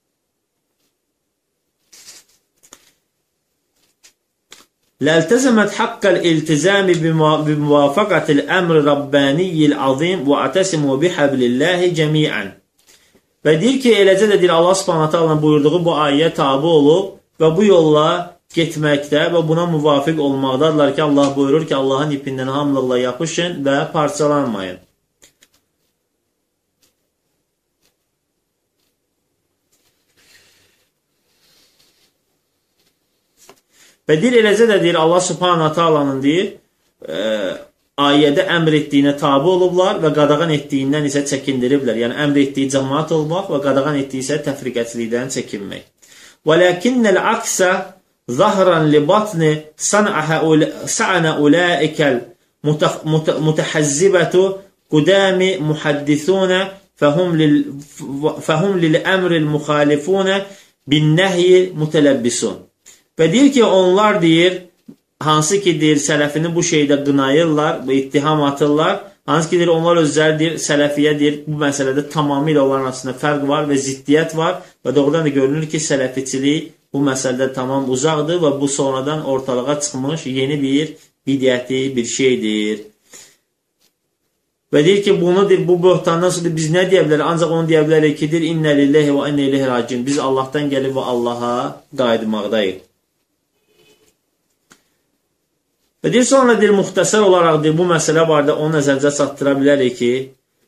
لالتزمت حق الالتزام بموافقة الأمر الرباني العظيم واعتصموا بحبل الله جميعا. Və deyir ki, eləcə də deyir, Allah Subhanahu taala buyurduğu bu ayəyə tabi olub və bu yolla getməkdə və buna müvafiq olmaqdadırlar ki, Allah buyurur ki, Allahın ipindən hamılıqla yapışın və parçalanmayın. Və deyir, eləcə də deyir, Allah Subhanahu taalanın deyir, e, ayədə əmr etdiyinə tabi olublar və qadağan etdiyindən isə çəkindiriblər. Yəni, əmr etdiyi cəmaat olmaq və qadağan etdiyi isə təfriqəçilikdən çəkinmək. وَلَكِنَّ الْعَقْسَ zahran li batni sa'ana ulaikel mutahazzibetu qudami muhaddisuna fehum lil emril muhalifuna bin nehyi mutelebbisun. Və deyir ki, onlar deyir, hansı ki deyir, sələfini bu şeydə qınayırlar, bu ittiham atırlar, hansı ki deyir, onlar özləri deyir, sələfiyə deyir, bu məsələdə tamamilə onların arasında fərq var və ziddiyyət var və doğrudan da görünür ki, sələfiçilik bu məsələdə tamam uzaqdır və bu sonradan ortalığa çıxmış yeni bir bidiyəti bir şeydir. Və deyir ki, bunu deyir, bu böhtandan sonra biz nə deyə bilərik? Ancaq onu deyə bilərik ki, deyir, innə lillahi və innə ileyhi raciun. Biz Allahdan gəlib və Allaha qayıtmaqdayıq. Və deyir, sonra deyir, müxtəsər olaraq deyir, bu məsələ barədə o nəzərcə çatdıra bilərik ki,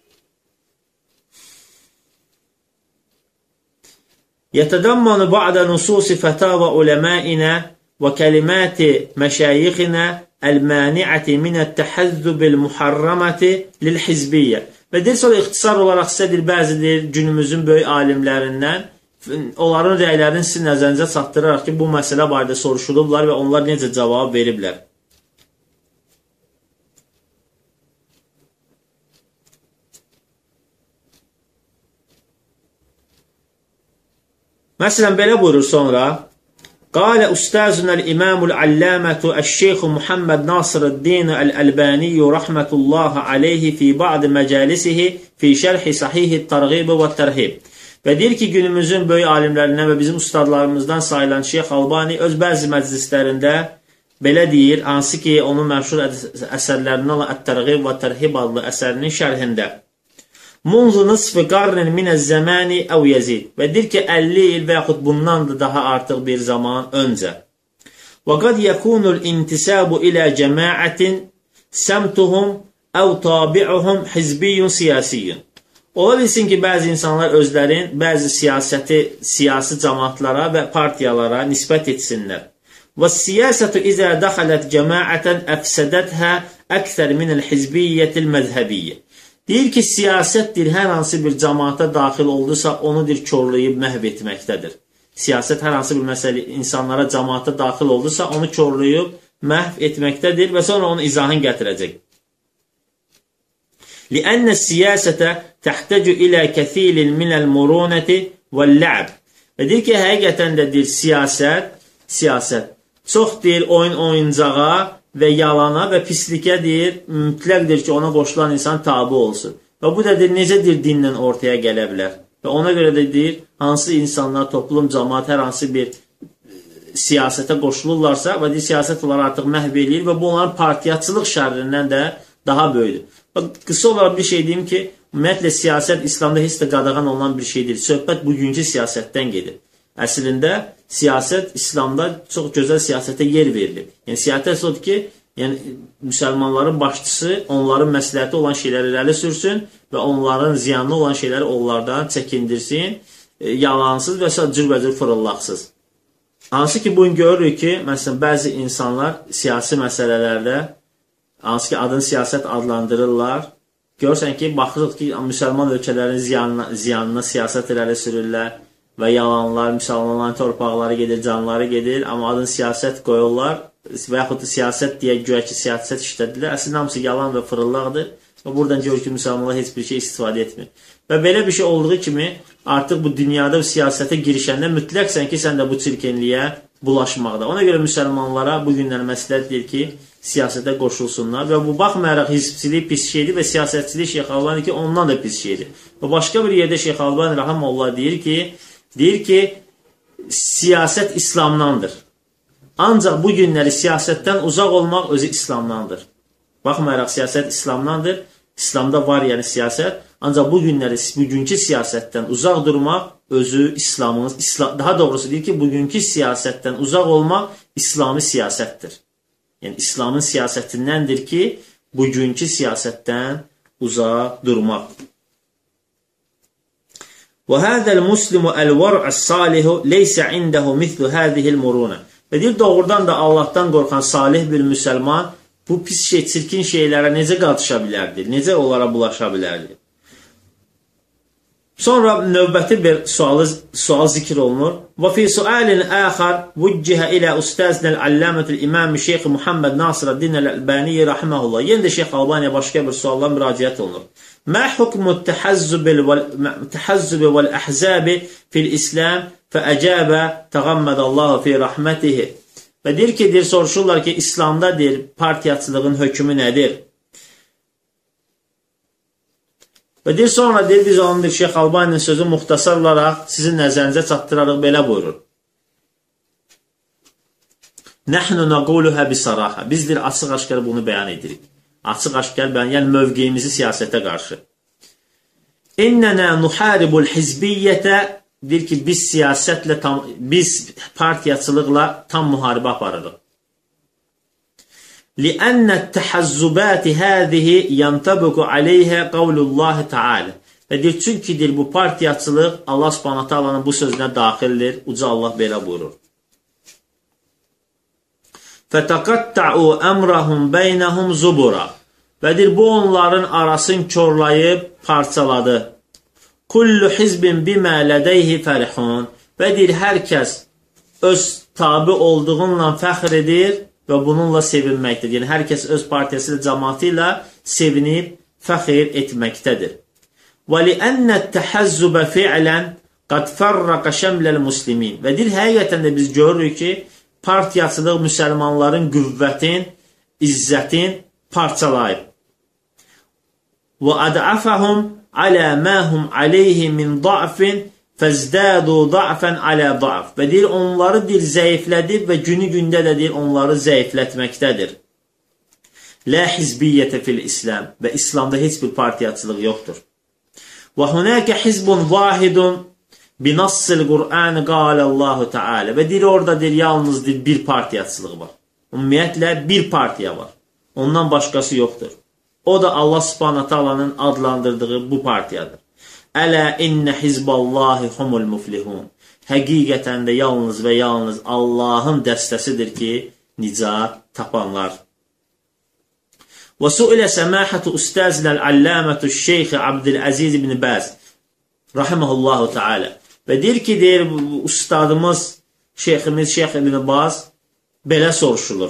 yətədəmmanu ba'də nususi fətavə uləməinə və kəliməti məşəyixinə əl-məniəti minət-təhəzzübil muharraməti lil-hizbiyyə. Və deyir, sonra ixtisar olaraq sizə deyir, bəzidir günümüzün böyük alimlərindən onların rəylərini sizin nəzərinizə çatdıraraq ki, bu məsələ barədə soruşulublar və onlar necə cavab veriblər. Məsələn, belə buyurur sonra, Qalə ustazunəl imamul alləmətu əş-şeyxu Muhammed Nasırəddin əl-Əlbaniyyü rəhmətullahi aleyhi fi ba'di məcəlisihi fi şərhi sahihi tərğib və tərhib. Və deyir ki, günümüzün böyük alimlərindən və bizim ustadlarımızdan sayılan Şeyx Albani öz bəzi məclislərində belə deyir, hansı ki, onun məşhur əsərlərindən olan Ət-Tərğib və Tərhib adlı əsərinin şərhində. Munzu nisfi qarnin minəz zəməni əv yezid. Və deyir ki, əlli il və yaxud bundan da daha artıq bir zaman öncə. Və qad yəkunul intisabu ilə cəmaətin səmtuhum əv tabi'uhum hizbiyyun siyasiyyun. Ola bilsin ki, bəzi insanlar özlərin bəzi siyasəti, siyasi cəmaatlara və partiyalara nisbət etsinlər. Və siyasətu izə dəxələt cəmaətən əfsədəthə əksər minəl hizbiyyətil məzhəbiyyə. Deyir ki, siyasət deyir, hər hansı bir cəmaata daxil oldusa, onu deyir, körləyib məhv etməkdədir. Siyasət hər hansı bir məsələ insanlara, cəmaata daxil oldusa, onu körləyib məhv etməkdədir və sonra onun izahını gətirəcək. لأن السياسة تحتاج إلى كثير من المرونة واللعب. Və deyir ki, həqiqətən də deyir, siyasət, siyasət çox deyir, oyun oyuncağa və yalana və pislikə deyir, mütləqdir ki, ona qoşulan insan tabi olsun. Və bu da deyir, necə deyir, dinlə ortaya gələ bilər. Və ona görə də deyir, hansı insanlar, toplum, cəmaat hər hansı bir siyasətə qoşulurlarsa və deyir, siyasət onları artıq məhv edir və bu onların partiyaçılıq şərrindən də daha böyüdür. Və qısa olaraq bir şey deyim ki, ümumiyyətlə, siyasət İslamda heç də qadağan olunan bir şeydir. Söhbət bugünkü siyasətdən gedir. Əslində, siyasət İslamda çox gözəl siyasətə yer verilir. Yəni, siyasət odur ki, yəni, müsəlmanların başçısı onların məsləhəti olan şeyləri irəli sürsün və onların ziyanlı olan şeyləri onlardan çəkindirsin, yalansız və cürbəcür fırıllaqsız. Hansı ki, bugün görürük ki, məsələn, bəzi insanlar siyasi məsələlərdə, hansı ki, adın siyasət adlandırırlar, görürsən ki, baxırıq ki, müsəlman ölkələrin ziyanına, ziyanına siyasət irəli sürürlər və yalanlar, müsəlmanların torpaqları gedir, canları gedir, amma adın siyasət qoyurlar və yaxud da siyasət deyə güya ki, siyasət işlədirlər. Əslində, hamısı yalan və fırıllaqdır və buradan görür ki, müsəlmanlar heç bir şey istifadə etmir. Və belə bir şey olduğu kimi, artıq bu dünyada siyasətə girişəndə mütləqsən ki, sən də bu çirkənliyə bulaşmaqda. Ona görə müsəlmanlara bu günlər məsləhət deyir ki, siyasətə qoşulsunlar və bu baxmayaraq hizbçilik pis şeydir və siyasətçilik Şeyx Albani ki, ondan da pis şeydir. Və başqa bir yerdə Şeyx Albani Rahimehullah deyir ki, deyir ki, siyasət İslamdandır. Ancaq bu günləri siyasətdən uzaq olmaq özü İslamdandır. Baxmayaraq siyasət İslamdandır. İslamda var yəni siyasət. Ancaq bu günləri, bugünkü siyasətdən uzaq durmaq özü İslamın, İslam, daha doğrusu deyir ki, bugünkü siyasətdən uzaq olmaq İslami siyasətdir. Yəni, İslamın siyasətindəndir ki, bugünkü siyasətdən uzaq durmaq. وَهَذَا الْمُسْلِمُ الْوَرْعَ الصَّالِحُ لَيْسَ عِنْدَهُ مِثْلُ هَذِهِ الْمُرُونَ. Və deyir, doğrudan da Allahdan qorxan salih bir müsəlman bu pis şey, çirkin şeylərə necə qatışa bilərdir? Necə onlara bulaşa bilərdir? Sonra növbəti bir sualı, sual zikr olunur. Və fi sualin əxar vüccihə ilə ustaznəl allamətül imam Şeyx Muhammed Nasirəddin Əl-Əlbani rahimehullah. Yenə də Şeyx Albaniyə başqa bir sualla müraciət olunur. Mə hukmu təhazzübi vəl əhzəbi fil İslam fəəcəbə təğammədəllahu fi rahmətihi. Və deyir ki, deyir, soruşurlar ki, İslamda deyir, partiyaçılığın hökmü nədir? Və deyir, sonra deyir, biz onun bir Şeyx Albaninin sözü muxtasar olaraq sizin nəzərinizə çatdırarıq, belə buyurur. Nəhnu nəquluhə bisaraha. Biz deyir, açıq-aşkar bunu bəyan edirik. Açıq-aşkar bəyan, yəni mövqeyimizi siyasətə qarşı. İnnənə nuharibul hizbiyyətə, deyir ki, biz siyasətlə, tam, biz partiyaçılıqla tam müharibə aparırıq. لأن التحزبات هذه ينطبق عليها قول الله تعالى. Və deyir, çünki deyir, bu partiyaçılıq Allah Subhanahu taalanın bu sözünə daxildir. Uca Allah belə buyurur. فَتَقَطَّعُوا أَمْرَهُمْ بَيْنَهُمْ زُبُرًا. Və deyir, bu onların arasını korlayıb parçaladı. Kullu hizbin bimə lədeyhi fərihun. Və deyir, hər kəs öz tabi olduğunla fəxr edir və bununla sevinməkdir. Yəni, hər kəs öz partiyası ilə, cəmatı ilə sevinib, fəxir etməkdədir. وَلِأَنَّ التَّحَزُّبَ فِعْلًا قَدْ فَرَّقَ شَمْلَ الْمُسْلِمِينَ. Və deyir, həqiqətən də biz görürük ki, partiyacılıq müsəlmanların qüvvətin, izzətin parçalayıb. وَأَدْعَفَهُمْ عَلَى مَا هُمْ عَلَيْهِ مِنْ ضَعْفٍ فَزْدَادُوا ضَعْفًا عَلَى ضَعْفٍ. Və deyir, onları deyir, zəiflədib və günü gündə də deyir, onları zəiflətməkdədir. لَا حِزْبِيَّةَ فِي الْإِسْلَامِ. Və İslamda heç bir partiyacılıq yoxdur. وَهُنَاكَ حِزْبٌ وَاحِدٌ بِنَصِّ الْقُرْآنِ قَالَ اللّٰهُ تَعَالَى. Və deyir, orada deyir, yalnız deyir, bir partiyacılıq var. Ümumiyyətlə bir partiya var. Ondan başqası yoxdur. O da Allah Subhanahu taalanın adlandırdığı bu partiyadır. Ələ innə hizballahi humul muflihun. Həqiqətən də yalnız və yalnız Allahın dəstəsidir ki, nicat tapanlar. Və suilə səmahətu ustazinəl allamətü şeyx Abdüləziz ibn Bəz rahiməhullahu teala. Və deyir ki, deyir, ustadımız, şeyximiz Şeyx ibn Bəz belə soruşulur.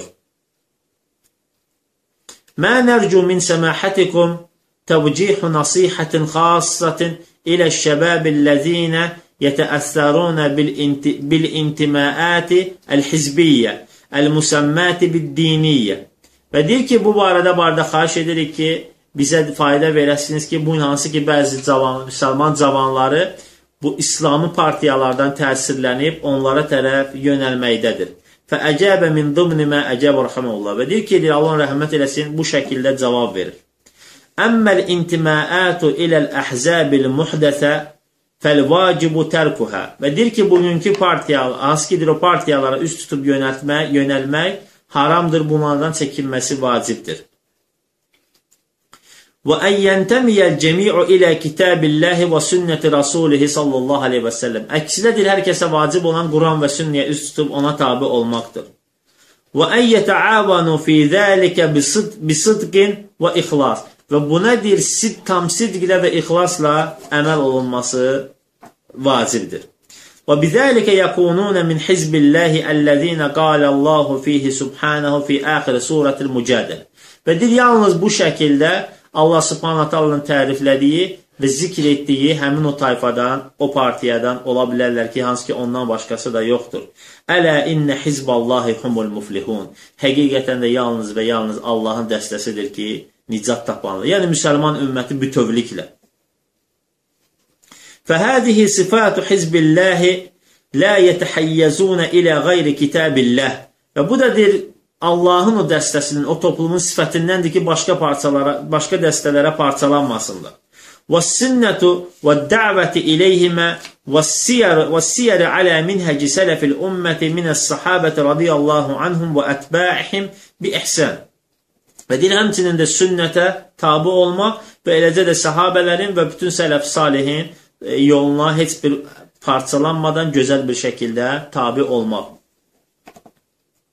Mə nərcu min səmahətikum təvcihu nasihatin xassətin ilə şəbəbillezine yetəəssərunə bil-intimaati əl-hizbiyyə əl-müsəmməti bid-diniyyə. Və deyir ki, bu barədə barədə xahiş edirik ki, bizə fayda verəsiniz ki, bu hansı ki, bəzi cavan, müsəlman cavanları bu İslami partiyalardan təsirlənib onlara tərəf yönəlməkdədir. Fəəcəbə min dumni mə əcəbə rəhəməllah. Və deyir ki, deyir, Allah rəhmət eləsin, bu şəkildə cavab verir. Əmməl intimaatu iləl əhzəbil muhdəsə fəl-vacibu tərkuhə. Və deyir ki, bugünkü partiyalar, hansı ki, deyir, o partiyalara üst tutub yönəltmək, yönəlmək haramdır, bunlardan çəkinməsi vacibdir. Və əyyəntəmiyyəl cəmi'u ilə kitabillahi və sünnəti rasulihi sallallahu aleyhi və səlləm. Əksinə deyir, hər kəsə vacib olan Quran və sünnəyə üst tutub ona tabi olmaqdır. Və əyyətəavanu fi zəlikə bisidqin və ixlas. Və buna deyir, tam sidqlə və ixlasla əməl olunması vacibdir. Və bizəlikə yəkununə min hizbillahi əlləzinə qaləallahu fihi subhanahu fi əxiri surətil mücədəl. Və deyir, yalnız bu şəkildə Allah Subhanahu taalanın təriflədiyi və zikr etdiyi həmin o tayfadan, o partiyadan ola bilərlər ki, hansı ki, ondan başqası da yoxdur. Ələ innə hizballahi humul muflihun. Həqiqətən də yalnız və yalnız Allahın dəstəsidir ki, nicat tapanlar. Yəni, müsəlman ümməti bütövlüklə. Fəhədihi sifatu hizbillahi la yetəhayyəzunə ilə qayri kitabillah. Və bu da deyir, Allahın o dəstəsinin, o toplumun sifətindəndir ki, başqa parçalara, başqa dəstələrə parçalanmasınlar. وَالسِّنَّةُ وَالدَّعْوَةِ إِلَيْهِمَا وَالسِّيَرِ عَلَى مِنْهَجِ سَلَفِ الْأُمَّةِ مِنَ الصَّحَابَةِ رَضِيَ اللّٰهُ عَنْهُمْ وَأَتْبَاعِهِمْ بِإِحْسَانٍ. Və deyir, həmçinin də sünnətə tabi olmaq və eləcə də sahabələrin və bütün sələf salihin yoluna heç bir parçalanmadan gözəl bir şəkildə tabi olmaq.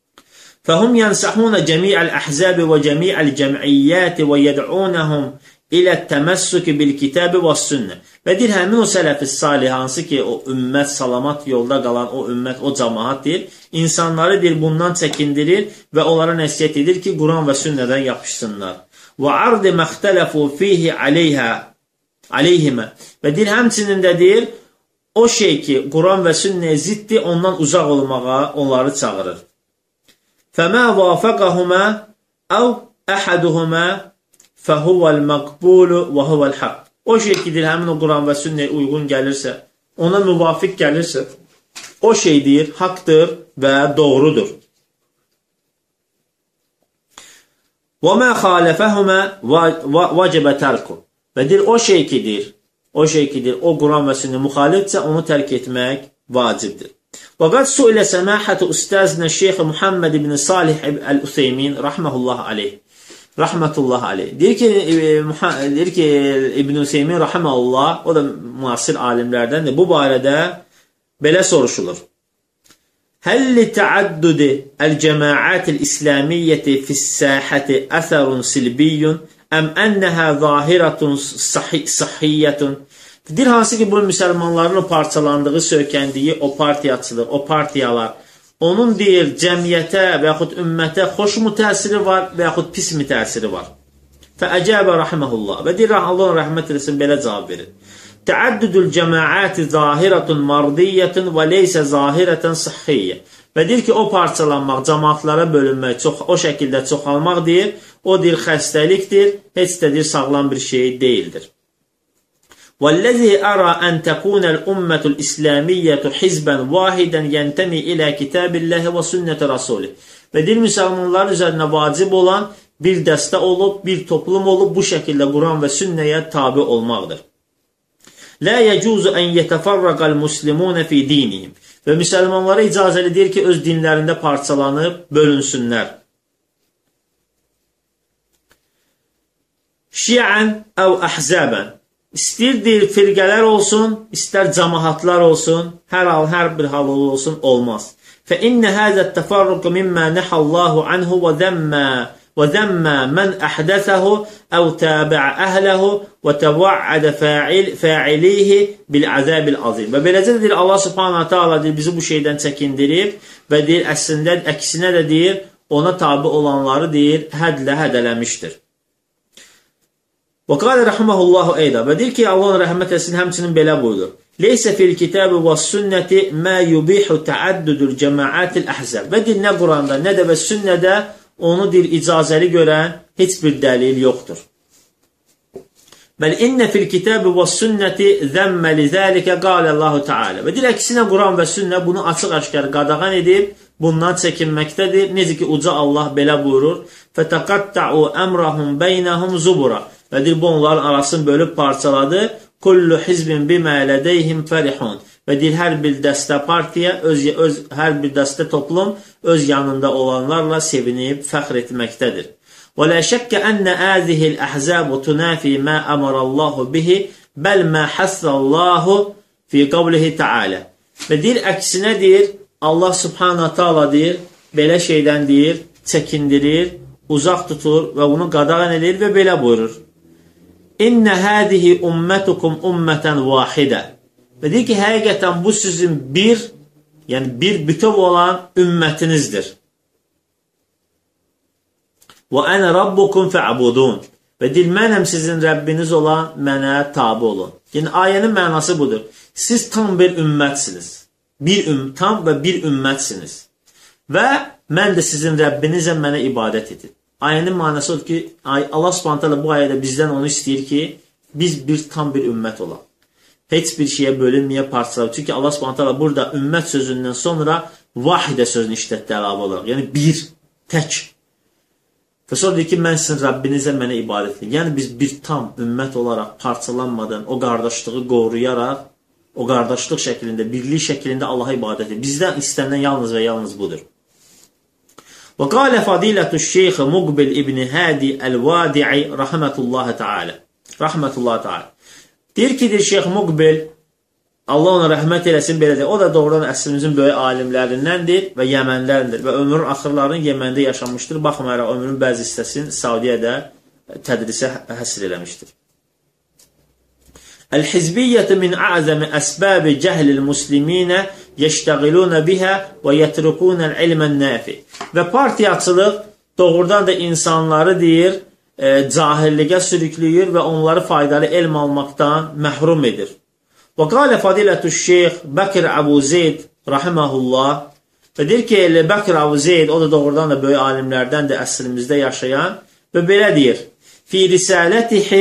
فهم ينصحون جميع الأحزاب وجميع الجمعيات ويدعونهم ilə təməssüki bil kitabi və sünnə. Və deyir, həmin o sələf-i salih, hansı ki, o ümmət, salamat yolda qalan o ümmət, o cəmaat deyir, insanları deyir, bundan çəkindirir və onlara nəsiyyət edir ki, Quran və sünnədən yapışsınlar. Və ardı məxtələfu fihi aleyhə, aleyhimə. Və deyir, həmçinin də deyir, o şey ki, Quran və sünnəyə ziddir, ondan uzaq olmağa onları çağırır. Fəmə vafəqəhumə əv əhəduhumə fəhuvəl məqbulu və huvəl haqq. O şey ki, deyir, həmin o Quran və sünnəyə uyğun gəlirsə, ona müvafiq gəlirsə, o şey deyir, haqdır və doğrudur. Və mə xalifəhumə vəcəbə tərku. Və deyir, o şey ki, deyir, o şey ki, deyir, o Quran və sünnə müxalifdirsə, onu tərk etmək vacibdir. Və qad suilə səmahətü ustazinə Şeyx Muhammed ibn Salih Əl-Üseymin, rahməhullah aleyh. Rahmetullah aleyh. Deyir ki, deyir ki İbn Üseymin rahmeullah, o da müasir alimlərdəndir. Bu barədə belə soruşulur. Həlli təaddüdi əl-cəmaətil İslamiyyəti fis-sahəti əsərun silbiyyun əm ənəhə zahiratun sahiyyətun. Deyir, hansı ki, bu müsəlmanların o parçalandığı, söykəndiyi o partiyaçılıq, o partiyalar, onun deyir, cəmiyyətə və yaxud ümmətə xoş mu təsiri var və yaxud pis mi təsiri var? Fəəcəbə rahməhullah. Və deyir, Allahın rəhmət eləsin, belə cavab verir. Təəddüdül cəmaəti zahiratun mardiyyətun və leysə zahirətən sıxxiyyə. Və deyir ki, o parçalanmaq, cəmaatlara bölünmək, çox, o şəkildə çoxalmaq deyir, o deyir, xəstəlikdir, heç də deyir, sağlam bir şey deyildir. وَالَّذِي أَرَى أَنْ تَكُونَ الْأُمَّةُ الْإِسْلَامِيَّةُ حِزْبًا وَاحِدًا يَنْتَمِي إِلَى كِتَابِ اللَّهِ وَسُنَّةِ رَسُولِهِ. Və deyir, müsəlmanların üzərində vacib olan bir dəstə olub, bir toplum olub, bu şəkildə Quran və sünnəyə tabi olmaqdır. لَا يَجُوزُ أَنْ يَتَفَرَّقَ الْمُسْلِمُونَ فِي دِينِهِمْ. Və müsəlmanlara icazəli deyir ki, öz dinlərində parçalanıb, bölünsünlər. Şiən əv əhzəbən. İstəyir deyir, firqələr olsun, istər cəmahatlar olsun, hər hal, hər bir hal olsun, olmaz. Fə innə həzət təfarruqı mimmə nəhəllahu anhu və zəmmə və zəmmə mən əhdəsəhu əv təbəə əhləhu və təvəədə fəiliyhi bil-əzəbil azim. Və beləcə deyir, Allah subhanahu ta'ala deyir, bizi bu şeydən çəkindirib və deyir, əslində, əksinə də deyir, ona tabi olanları deyir, hədlə hədələmişdir. Və qalə rəhməhullahu eyda. Və deyir ki, Allahın rəhmət etsin, həmçinin belə buyurur. Leysə fil kitabi və sünnəti mə yubihu təəddüdül cəmaətil əhzəb. Və deyir, nə Quranda, nə də və sünnədə onu deyir, icazəli görən heç bir dəlil yoxdur. Bəl innə fil kitabi və sünnəti zəmmə li zəlikə qalə Allahu Teala. Və deyir, əksinə Quran və sünnə bunu açıq-aşkar qadağan edib, bundan çəkinməkdədir. Necə ki, uca Allah belə buyurur. Fətəqatta'u əmrahum beynəhum zubura. Və deyir, bu onların arasını bölüb parçaladı. Kullu hizbin bimə lədeyhim fərihun. Və deyir, hər bir dəstə partiya, öz, öz, hər bir dəstə toplum öz yanında olanlarla sevinib, fəxr etməkdədir. Və lə şəkkə ənə ədihil əhzəbu tunafi mə əmərallahu bihi, bəl mə həssallahu fi qavlihi təalə. Və deyir, əksinə deyir, Allah subhanahu ta'ala deyir, belə şeydən deyir, çəkindirir, uzaq tutur və bunu qadağan edir və belə buyurur. İnnə hədihi ummətukum ummətən vahidə. Və deyir ki, həqiqətən bu sizin bir, yəni bir bütöv olan ümmətinizdir. Və ənə rabbukum fə'budun. Və deyir, mənəm sizin Rəbbiniz olan, mənə tabi olun. Yəni, ayənin mənası budur. Siz tam bir ümmətsiniz. Bir üm, tam və bir ümmətsiniz. Və mən də sizin Rəbbinizəm, mənə ibadət edin. Ayənin mənası odur ki, Allah subhanahu ta'ala bu ayədə bizdən onu istəyir ki, biz bir tam bir ümmət olaq. Heç bir şeyə bölünməyə parçalar. Çünki Allah subhanahu ta'ala burada ümmət sözündən sonra vahidə sözünü işlətdi əlavə olaraq. Yəni bir, tək. Və sonra deyir ki, mən sizin Rəbbinizə mənə ibadət edin. Yəni biz bir tam ümmət olaraq parçalanmadan o qardaşlığı qoruyaraq, o qardaşlıq şəklində, birlik şəklində Allaha ibadət edin. Bizdən istənilən yalnız və yalnız budur. Və qalə fadilətü şeyx Muqbil ibn Hadi Əl-Vadi'i rahmətullahi ta'ala. Rahmətullahi ta'ala. Deyir ki, deyir Şeyx Muqbil, Allah ona rəhmət eləsin, belə deyir. O da doğrudan əsrimizin böyük alimlərindəndir və Yəmənlərindir. Və ömrün axırlarını Yəməndə yaşamışdır. Baxmayaraq ömrün bəzi hissəsini Saudiyədə tədrisə həsr eləmişdir. El-hizbiyyətu min a'zami əsbəbi cəhlil musliminə yeştəğilunə bihə və yetrukунəl ilmən nəfi. Və partiyaçılıq doğrudan da insanları deyir, e, cahilliyə sürükləyir və onları faydalı elm almaqdan məhrum edir. Və qalə fadilətü şeyx Bəkir Əbu Zeyd rahiməhullah və deyir ki, Bəkir Əbu Zeyd, o da doğrudan da böyük alimlərdəndir əsrimizdə yaşayan və belə deyir, fi risalətihi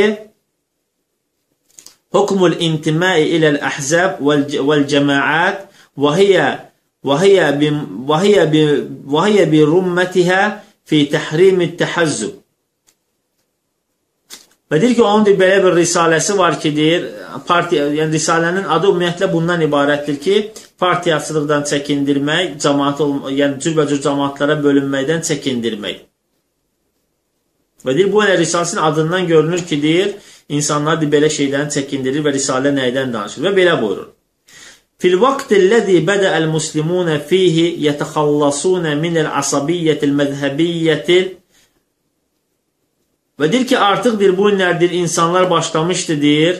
hukmul intimai iləl əhzəb vəl cəmaat və hiyə və hiyə bi rummətihə fi təhrimi təhəzzüb. Və deyir ki, onun deyir, belə bir risaləsi var ki, deyir, partiya, yəni risalənin adı ümumiyyətlə bundan ibarətdir ki, partiyaçılıqdan çəkindirmək, cəmaat, yəni cürbəcür cəmaatlara bölünməkdən çəkindirmək. Və deyir, bu risaləsinin adından görünür ki, deyir, insanlar deyir, belə şeydən çəkindirir və risalə nəydən danışır və belə buyurur. Fil vaqtillezî bədə'əl muslimunə fihi yətəxallasuna minəl asabiyyətil məzhəbiyyətil. Və deyir ki, artıq deyir, bu günlərdir insanlar başlamışdı, deyir,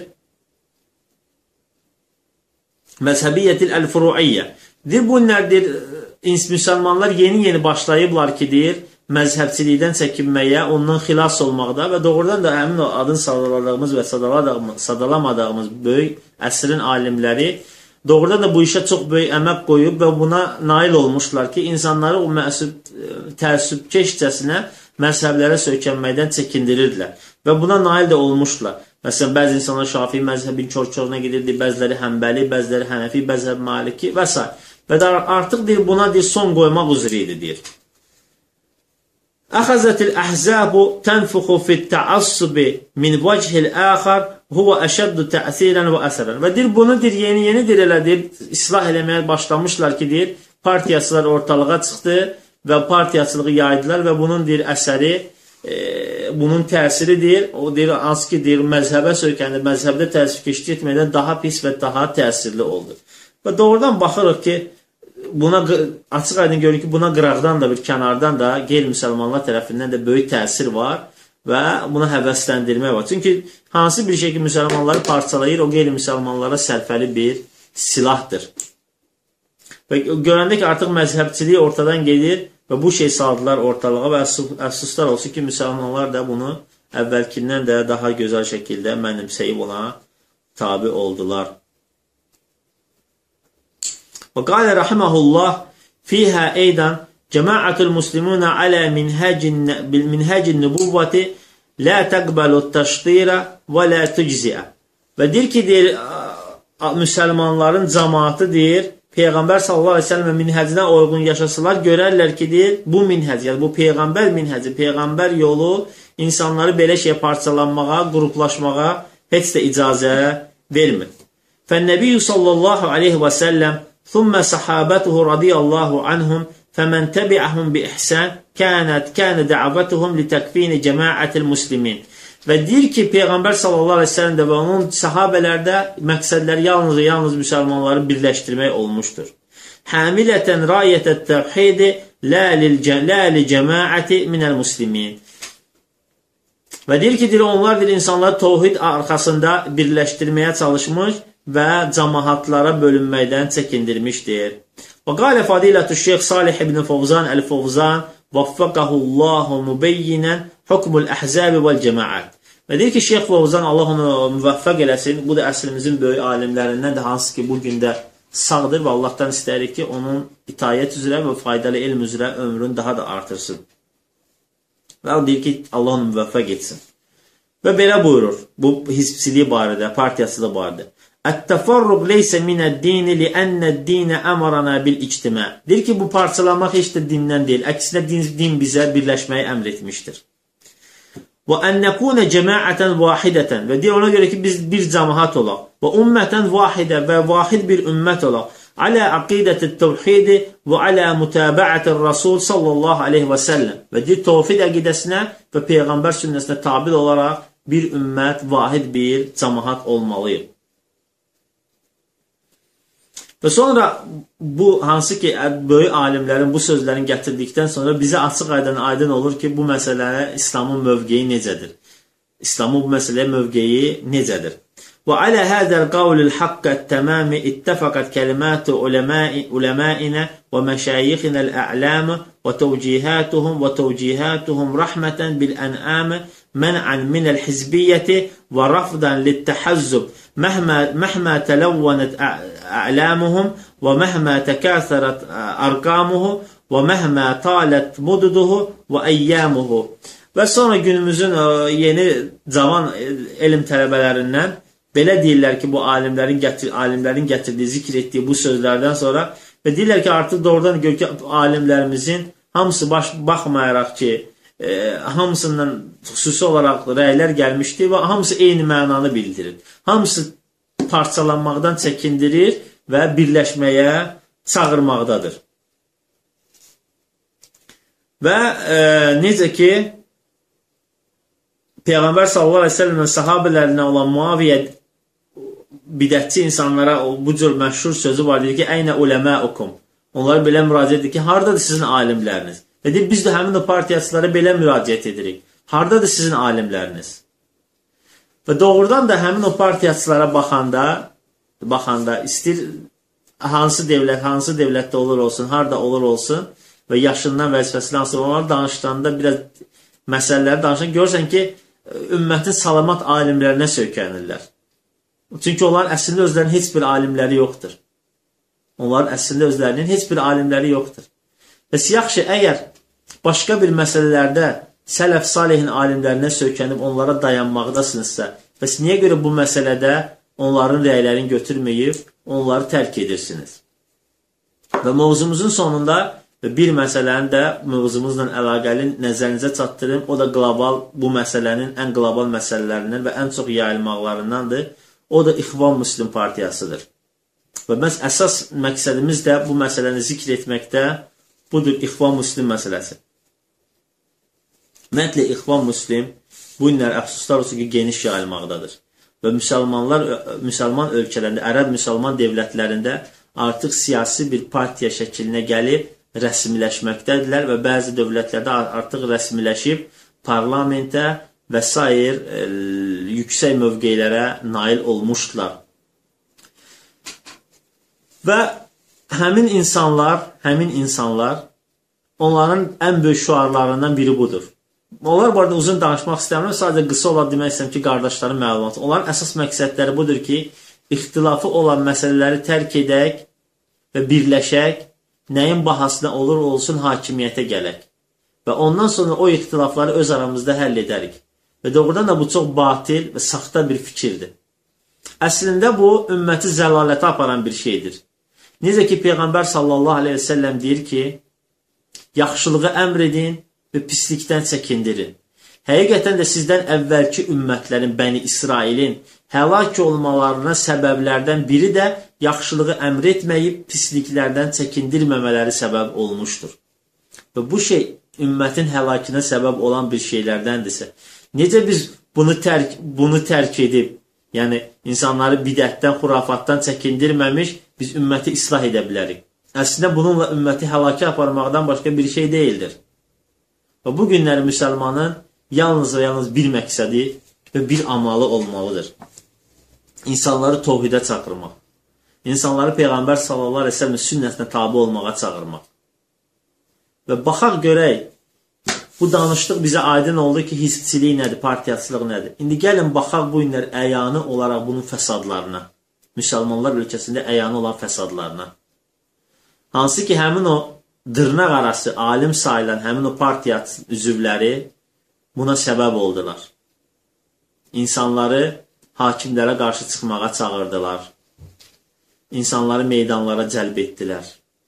məzhəbiyyətil əl-furuiyyə. Deyir, bu günlərdir müsəlmanlar yeni-yeni başlayıblar ki, deyir, məzhəbçilikdən çəkinməyə, ondan xilas olmaqda və doğrudan da həmin o adın sadaladığımız və sadalamadığımız böyük əsrin alimləri doğrudan da bu işə çox böyük əmək qoyub və buna nail olmuşlar ki, insanları o təəssübkeşcəsinə məzhəblərə söykənməkdən çəkindirirdilər və buna nail də olmuşlar. Məsələn, bəzi insanlar Şafii məzhəbin kör-körünə gedirdi, bəziləri Həmbəli, bəziləri Hənəfi, bəziləri Maliki və s. Və artıq deyir, buna deyir, son qoymaq üzrə idi, deyir. Əxəzətil əhzəbu tənfuxu fit təassubi min vəcihil əxər huvə əşəddu təsirən və əsərən. Və deyir, bunu deyir, yeni-yeni deyir, elə deyir, islah eləməyə başlamışlar ki, deyir, partiyaçılar ortalığa çıxdı və partiyaçılığı yaydılar və bunun deyir, əsəri, e, bunun təsiri deyir, o deyir, hansı ki, deyir, məzhəbə söykəndə, məzhəbdə təəssübkeşlik etməkdən daha pis və daha təsirli oldu. Və doğrudan baxırıq ki, buna açıq aydın görür ki, buna qıraqdan da bir kənardan da qeyri-müsəlmanlar tərəfindən də böyük təsir var və buna həvəsləndirmək var. Çünki hansı bir şey ki, müsəlmanları parçalayır, o qeyri-müsəlmanlara sərfəli bir silahdır. Və görəndə ki, artıq məzhəbçiliyi ortadan gedir və bu şey saldılar ortalığa və əfsuslar olsun ki, müsəlmanlar da bunu əvvəlkindən də daha gözəl şəkildə mənimsəyib ona tabi oldular. Və qalə rahiməhullah fiyhə eydən cəmaətul muslimunə alə minhəcin nübuvvəti lə təqbəlü təşdirə və lə tücziə. Və deyir ki, deyir, müsəlmanların cəmaatı deyir, Peyğəmbər sallallahu aleyhi ve sellem minhəcinə uyğun yaşasılar, görərlər ki, deyir, bu minhəc, yəni bu Peyğəmbər minhəci, Peyğəmbər yolu insanları belə şey parçalanmağa, qruplaşmağa heç də icazə vermir. Fənnəbiyyü sallallahu aleyhi və səlləm ثم صحابته رضي الله عنهم فمن تبعهم بإحسان كانت كان دعوتهم لتكفين جماعة المسلمين. Və deyir ki, Peyğəmbər sallallahu aleyhi ve sellem və onun sahabələrdə məqsədləri yalnız yalnız müsəlmanları birləşdirmək olmuşdur. Hamilatan rayet tevhid la lil li cemaati min el muslimin. Və deyir ki, deyir, onlar deyir, insanları təvhid arxasında birləşdirməyə çalışmış və cəmaatlara bölünməkdən çəkindirmişdir. Və qalə fadilətü Şeyx Salih ibn Fovzan el-Fovzan vaffaqahullahu mübeyyinən hukmul əhzəbi vəl cəmaat. Və deyir ki, Şeyx Fovzan Allah onu müvəffəq eləsin. Bu da əsrimizin böyük alimlərindən də hansı ki, bugün də sağdır və Allahdan istəyirik ki, onun itayət üzrə və faydalı elm üzrə ömrün daha da artırsın. Və o deyir ki, Allah onu müvəffəq etsin. Və belə buyurur, bu hizbçiliyi barədə, partiyasılığı barədə. Ət-təfarruq leysə minəd-dini li'ənnəd-dinə əmrana bil-ictimə. Deyir ki, bu parçalamaq heç də dindən deyil. Əksinə din, din bizə birləşməyi əmr etmişdir. Və ən-nəkunə cəmaətən vahidətən. Və deyir, ona görə ki, biz bir cəmaat olaq. Və ümmətən vahidə və vahid bir ümmət olaq. Alə aqidət-təvhidi və alə mütəbəətər Rasul sallallahu aleyhi və səlləm. Və deyir, təvhid əqidəsinə və Peyğəmbər sünnəsinə tabi olaraq bir ümmət, vahid bir cəmaat olmalıyıq. Və sonra bu, hansı ki, böyük alimlərin bu sözlərini gətirdikdən sonra bizə açıq aydın aydın olur ki, bu məsələyə İslamın mövqeyi necədir? İslamın bu məsələyə mövqeyi necədir? وعلى هذا القول الحق التمام اتفقت كلمات علماء علمائنا ومشايخنا الأعلام وتوجيهاتهم وتوجيهاتهم رحمة بالأنعام منعا من الحزبية ورفضا للتحزب مهما مهما تلونت أعلامهم ومهما تكاثرت أرقامه ومهما طالت مدده وأيامه. Və sonra günümüzün yeni cavan elm tələbələrindən belə deyirlər ki, bu alimlərin, gətir, alimlərin gətirdiyi, zikr etdiyi bu sözlərdən sonra və deyirlər ki, artıq doğrudan gör ki, alimlərimizin hamısı baş, baxmayaraq ki, e, hamısından xüsusi olaraq rəylər gəlmişdir və hamısı eyni mənanı bildirir. Hamısı parçalanmaqdan çəkindirir və birləşməyə çağırmaqdadır. Və e, necə ki, Peyğəmbər sallallahu əleyhi və səlləmin sahabələrinə olan Muaviyyə bidətçi insanlara bu cür məşhur sözü var, deyir ki, əynə uləməukum. Onlar belə müraciət edir ki, haradadır sizin alimləriniz? Və deyir, biz də həmin o partiyaçılara belə müraciət edirik. Haradadır sizin alimləriniz? Və doğrudan da həmin o partiyaçılara baxanda, baxanda istir hansı dövlət, hansı dövlətdə olur olsun, harada olur olsun və yaşından vəzifəsindən asılı onlar danışdanda biraz məsələləri danışan görürsən ki, ümmətin salamat alimlərinə söykənirlər. Çünki onların əslində özlərinin heç bir alimləri yoxdur. Onların əslində özlərinin heç bir alimləri yoxdur. Bəs yaxşı, əgər başqa bir məsələlərdə sələf salihin alimlərinə söykənib onlara dayanmaqdasınızsa, bəs niyə görə bu məsələdə onların rəylərini götürməyib, onları tərk edirsiniz? Və mövzumuzun sonunda bir məsələni də mövzumuzla əlaqəli nəzərinizə çatdırım. O da qlobal, bu məsələnin ən qlobal məsələlərindən və ən çox yayılmaqlarındandır. O da İxvan Müslim Partiyasıdır. Və məhz əsas məqsədimiz də bu məsələni zikr etməkdə budur, İxvan Müslim məsələsi. Ümumiyyətlə, İxvan Müslim bu günlər əfsuslar olsun ki, geniş yayılmaqdadır. Və müsəlmanlar, müsəlman ölkələrində, ərəb müsəlman devlətlərində artıq siyasi bir partiya şəklinə gəlib, rəsmiləşməkdədirlər və bəzi dövlətlərdə artıq rəsmiləşib parlamentə və sair e, yüksək mövqelərə nail olmuşdular. Və həmin insanlar, həmin insanlar onların ən böyük şüarlarından biri budur. Onlar bu arada uzun danışmaq istəmirəm, sadəcə qısa olaraq demək istəyirəm ki, qardaşların məlumatı. Onların əsas məqsədləri budur ki, ixtilafı olan məsələləri tərk edək və birləşək, nəyin bahasına olur olsun hakimiyyətə gələk. Və ondan sonra o ixtilafları öz aramızda həll edərik. Və doğrudan da bu çox batil və saxta bir fikirdir. Əslində bu, ümməti zəlalətə aparan bir şeydir. Necə ki, Peyğəmbər sallallahu aleyhi və səlləm deyir ki, yaxşılığı əmr edin və pislikdən çəkindirin. Həqiqətən də sizdən əvvəlki ümmətlərin, Bəni İsrailin həlak olmalarına səbəblərdən biri də yaxşılığı əmr etməyib, pisliklərdən çəkindirməmələri səbəb olmuşdur. Və bu şey ümmətin həlakına səbəb olan bir şeylərdəndirsə, necə biz bunu tərk, bunu tərk edib, yəni insanları bidətdən, xurafatdan çəkindirməmiş, biz ümməti islah edə bilərik. Əslində bununla ümməti həlakə aparmaqdan başqa bir şey deyildir. Və bu günləri müsəlmanın yalnız və yalnız bir məqsədi və bir amalı olmalıdır. İnsanları tövhidə çağırmaq. İnsanları Peyğəmbər sallallahu əleyhi və səlləm sünnətinə tabe olmağa çağırmaq. Və baxaq görək, bu danışdıq bizə aydın oldu ki, hizbçilik nədir, partiyaçılıq nədir. İndi gəlin baxaq bu günlər əyanı olaraq bunun fəsadlarına, müsəlmanlar ölkəsində əyanı olan fəsadlarına. Hansı ki, həmin o dırnaq arası alim sayılan həmin o partiya üzvləri buna səbəb oldular. İnsanları hakimlərə qarşı çıxmağa çağırdılar. İnsanları meydanlara cəlb etdilər.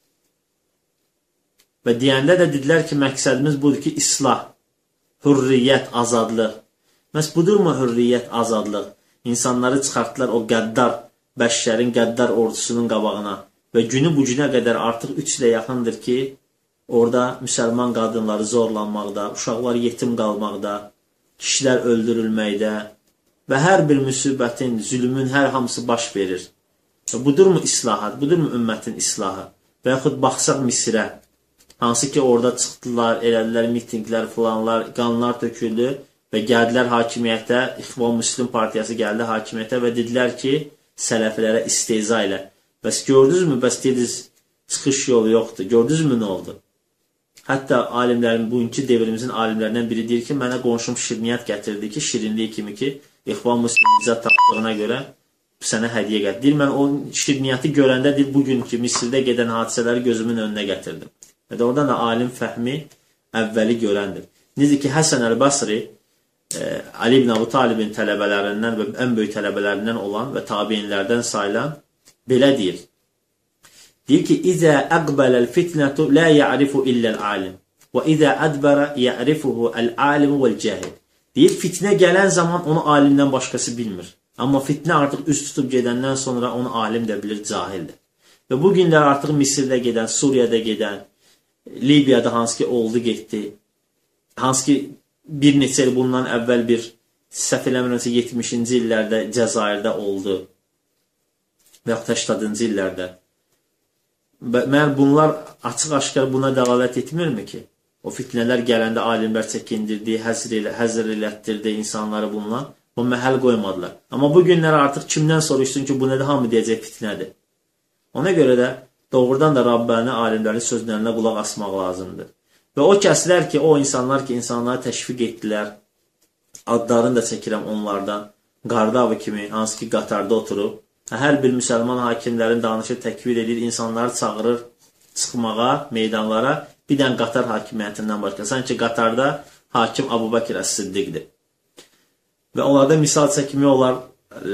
Və deyəndə də dedilər ki, məqsədimiz budur ki, islah, hürriyyət, azadlıq. Məhz budurmu hürriyyət, azadlıq? İnsanları çıxartdılar o qəddar, bəşşərin qəddar ordusunun qabağına və günü bu günə qədər artıq üç ilə yaxındır ki, orada müsəlman qadınları zorlanmaqda, uşaqlar yetim qalmaqda, kişilər öldürülməkdə və hər bir müsibətin, zülmün hər hamısı baş verir. Və budurmu islahat, budurmu ümmətin islahı? Və yaxud baxsaq Misirə, hansı ki orada çıxdılar, elədilər mitinglər, falanlar, qanlar töküldü və gəldilər hakimiyyətə, İxvan Müslim partiyası gəldi hakimiyyətə və dedilər ki, sələfilərə istehza ilə. Bəs gördünüzmü, bəs dediniz, çıxış yolu yoxdur. Gördünüzmü nə oldu? Hətta alimlərin, bugünkü devrimizin alimlərindən biri deyir ki, mənə qonşum şirniyyat gətirdi ki, şirinliyi kimi ki, İxvan Müslim izzət tapdığına görə sənə hədiyyə gətirdi. Deyir, mən o şirniyyatı görəndə deyir, bugünkü Misirdə gedən hadisələri gözümün önünə gətirdim. Və də oradan da alim fəhmi əvvəli görəndir. Necə ki, Həsən Əl-Basri, e, Ali ibn Əbu Talibin tələbələrindən və ən böyük tələbələrindən olan və tabeinlərdən sayılan belə deyir. Deyir ki, İzə əqbələl fitnətu lə ya'rifu illəl alim və izə ədbərə ya'rifuhu əl-alimu vəl-cəhil. Deyir, fitnə gələn zaman onu alimdən başqası bilmir. Amma fitnə artıq üst tutub gedəndən sonra onu alim də bilir, cahildir. Və bu günlər artıq Misirdə gedən, Suriyada gedən, Libiyada hansı ki oldu getdi, hansı ki bir neçə il bundan əvvəl bir səhv eləmirəmsə yetmişinci illərdə Cəzairdə oldu və yaxud səksəninci illərdə. Məyər bunlar açıq-aşkar buna dəlalət etmirmi ki? O fitnələr gələndə alimlər çəkindirdi, həzr elətdirdi insanları bununla. Bu məhəl qoymadılar. Amma bu günlər artıq kimdən soruşsun ki, bu nədir, hamı deyəcək fitnədir. Ona görə də doğrudan da Rabbani alimlərin sözlərinə qulaq asmaq lazımdır. Və o kəslər ki, o insanlar ki, insanları təşviq etdilər, adlarını da çəkirəm onlardan, Qardavi kimi, hansı ki, qatarda oturub, hər bir müsəlman hakimlərin danışır, təkvir edir, insanları çağırır çıxmağa, meydanlara, bir dən Qatar hakimiyyətindən başqa. Sanki Qatarda hakim Abu Bakr Əs-Siddiqdir. Və onlarda misal çəkimi olar e,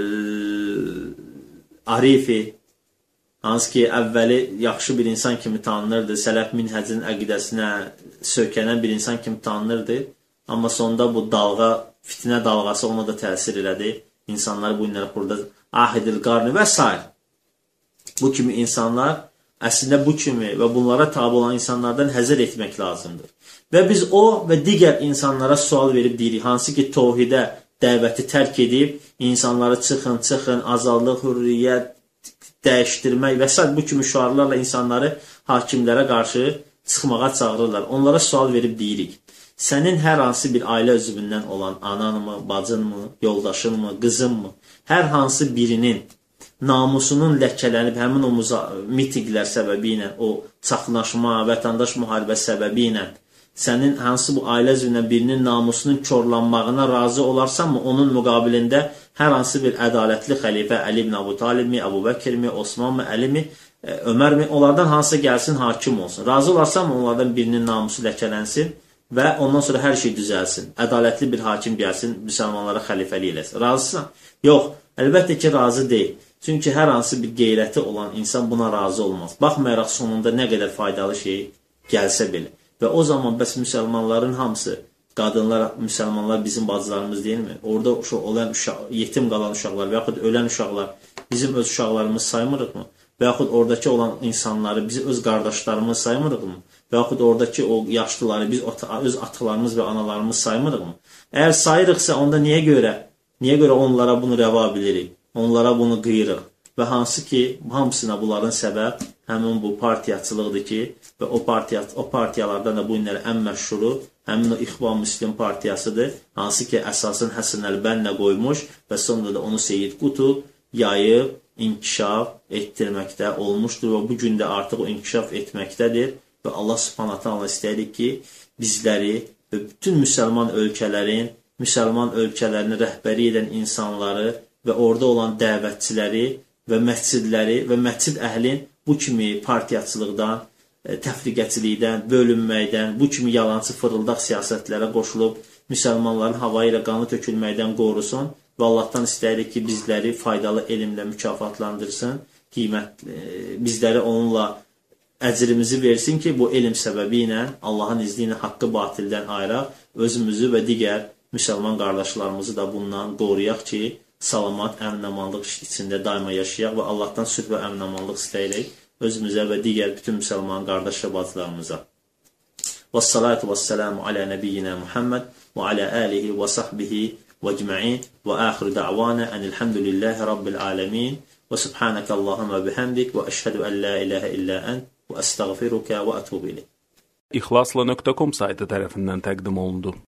Arifi, hansı ki, əvvəli yaxşı bir insan kimi tanınırdı, Sələf minhəcinin əqidəsinə sökənən bir insan kimi tanınırdı, amma sonunda bu dalğa, fitnə dalğası ona da təsir elədi. İnsanlar bu günlər burada Ahidil Qarni və s. Bu kimi insanlar, əslində bu kimi və bunlara tabi olan insanlardan həzər etmək lazımdır. Və biz o və digər insanlara sual verib deyirik, hansı ki, tohidə dəvəti tərk edib, insanları çıxın, çıxın, azadlıq, hürriyyət, dəyişdirmək və s. bu kimi şüarlarla insanları hakimlərə qarşı çıxmağa çağırırlar. Onlara sual verib deyirik. Sənin hər hansı bir ailə üzvündən olan ananmı, bacınmı, yoldaşınmı, qızınmı, hər hansı birinin namusunun ləkələnib həmin o mitinqlər səbəbi ilə, o çaxnaşma, vətəndaş müharibə səbəbi ilə sənin hansı bu ailə üzvündən birinin namusunun körlanmağına razı olarsanmı, onun müqabilində hər hansı bir ədalətli xəlifə Əli ibn Əbu Talibmi, Əbu Bəkirmi, Osmanmı, Əlimi, Ömərmi, onlardan hansı gəlsin, hakim olsun. Razı olarsanmı onlardan birinin namusu ləkələnsin və ondan sonra hər şey düzəlsin. Ədalətli bir hakim gəlsin, müsəlmanlara xəlifəli eləsin. Razısan? Yox, əlbəttə ki, razı deyil. Çünki hər hansı bir qeyrəti olan insan buna razı olmaz. Baxmayaraq sonunda nə qədər faydalı şey gəlsə belə. Və o zaman bəs müsəlmanların hamısı, qadınlar, müsəlmanlar bizim bacılarımız deyilmi? Orada olan uşaq, yetim qalan uşaqlar və yaxud ölən uşaqlar bizim öz uşaqlarımız saymırıq mı? Və yaxud oradakı olan insanları biz öz qardaşlarımız saymırıq mı? Və yaxud oradakı o yaşlıları biz öz atalarımız və analarımız saymırıq mı? Əgər sayırıqsa, onda niyə görə? Niyə görə onlara bunu rəva bilirik? Onlara bunu qıyırıq? Və hansı ki, hamısına bunların səbəb həmin bu partiyaçılıqdır ki, və o, partiya, o partiyalardan da bu günlər ən məşhuru həmin o İxvan Müslim partiyasıdır. Hansı ki, əsasən Həsən Əl-Bənnə qoymuş və sonra da onu Seyyid Qutub yayıb, inkişaf etdirməkdə olmuşdur və bu gün də artıq o inkişaf etməkdədir. Və Allah Subhanahu taala istəyirik ki, bizləri və bütün müsəlman ölkələrin, müsəlman ölkələrini rəhbəri edən insanları və orada olan dəvətçiləri və məscidləri və məscid əhlin bu kimi partiyaçılıqdan, təfriqəçilikdən, bölünməkdən, bu kimi yalancı fırıldaq siyasətlərə qoşulub müsəlmanların havayı ilə qanı tökülməkdən qorusun və Allahdan istəyirik ki, bizləri faydalı elmlə mükafatlandırsın, qiymət, bizləri onunla əcrimizi versin ki, bu elm səbəbi ilə Allahın izni ilə haqqı batildən ayıraq, özümüzü və digər müsəlman qardaşlarımızı da bundan qoruyaq ki, salamat, əmin-amanlıq içində daima yaşayaq və Allahdan sülh və əmin-amanlıq istəyirək özümüzə və digər bütün müsəlman qardaş və bacılarımıza. Və salatu və selamu alə nəbiyyina Muhammed və alə alihi və sahbihi və cma'in və əxir da'vana enilhamdülillahi rabbil alemin və subhanəkə Allahumma bihamdik və əşhədu ən la ilahə illə ənt və əstəğfiruka və ətubu ileyk.
İxlasla nöqtə com saytı tərəfindən təqdim olundu.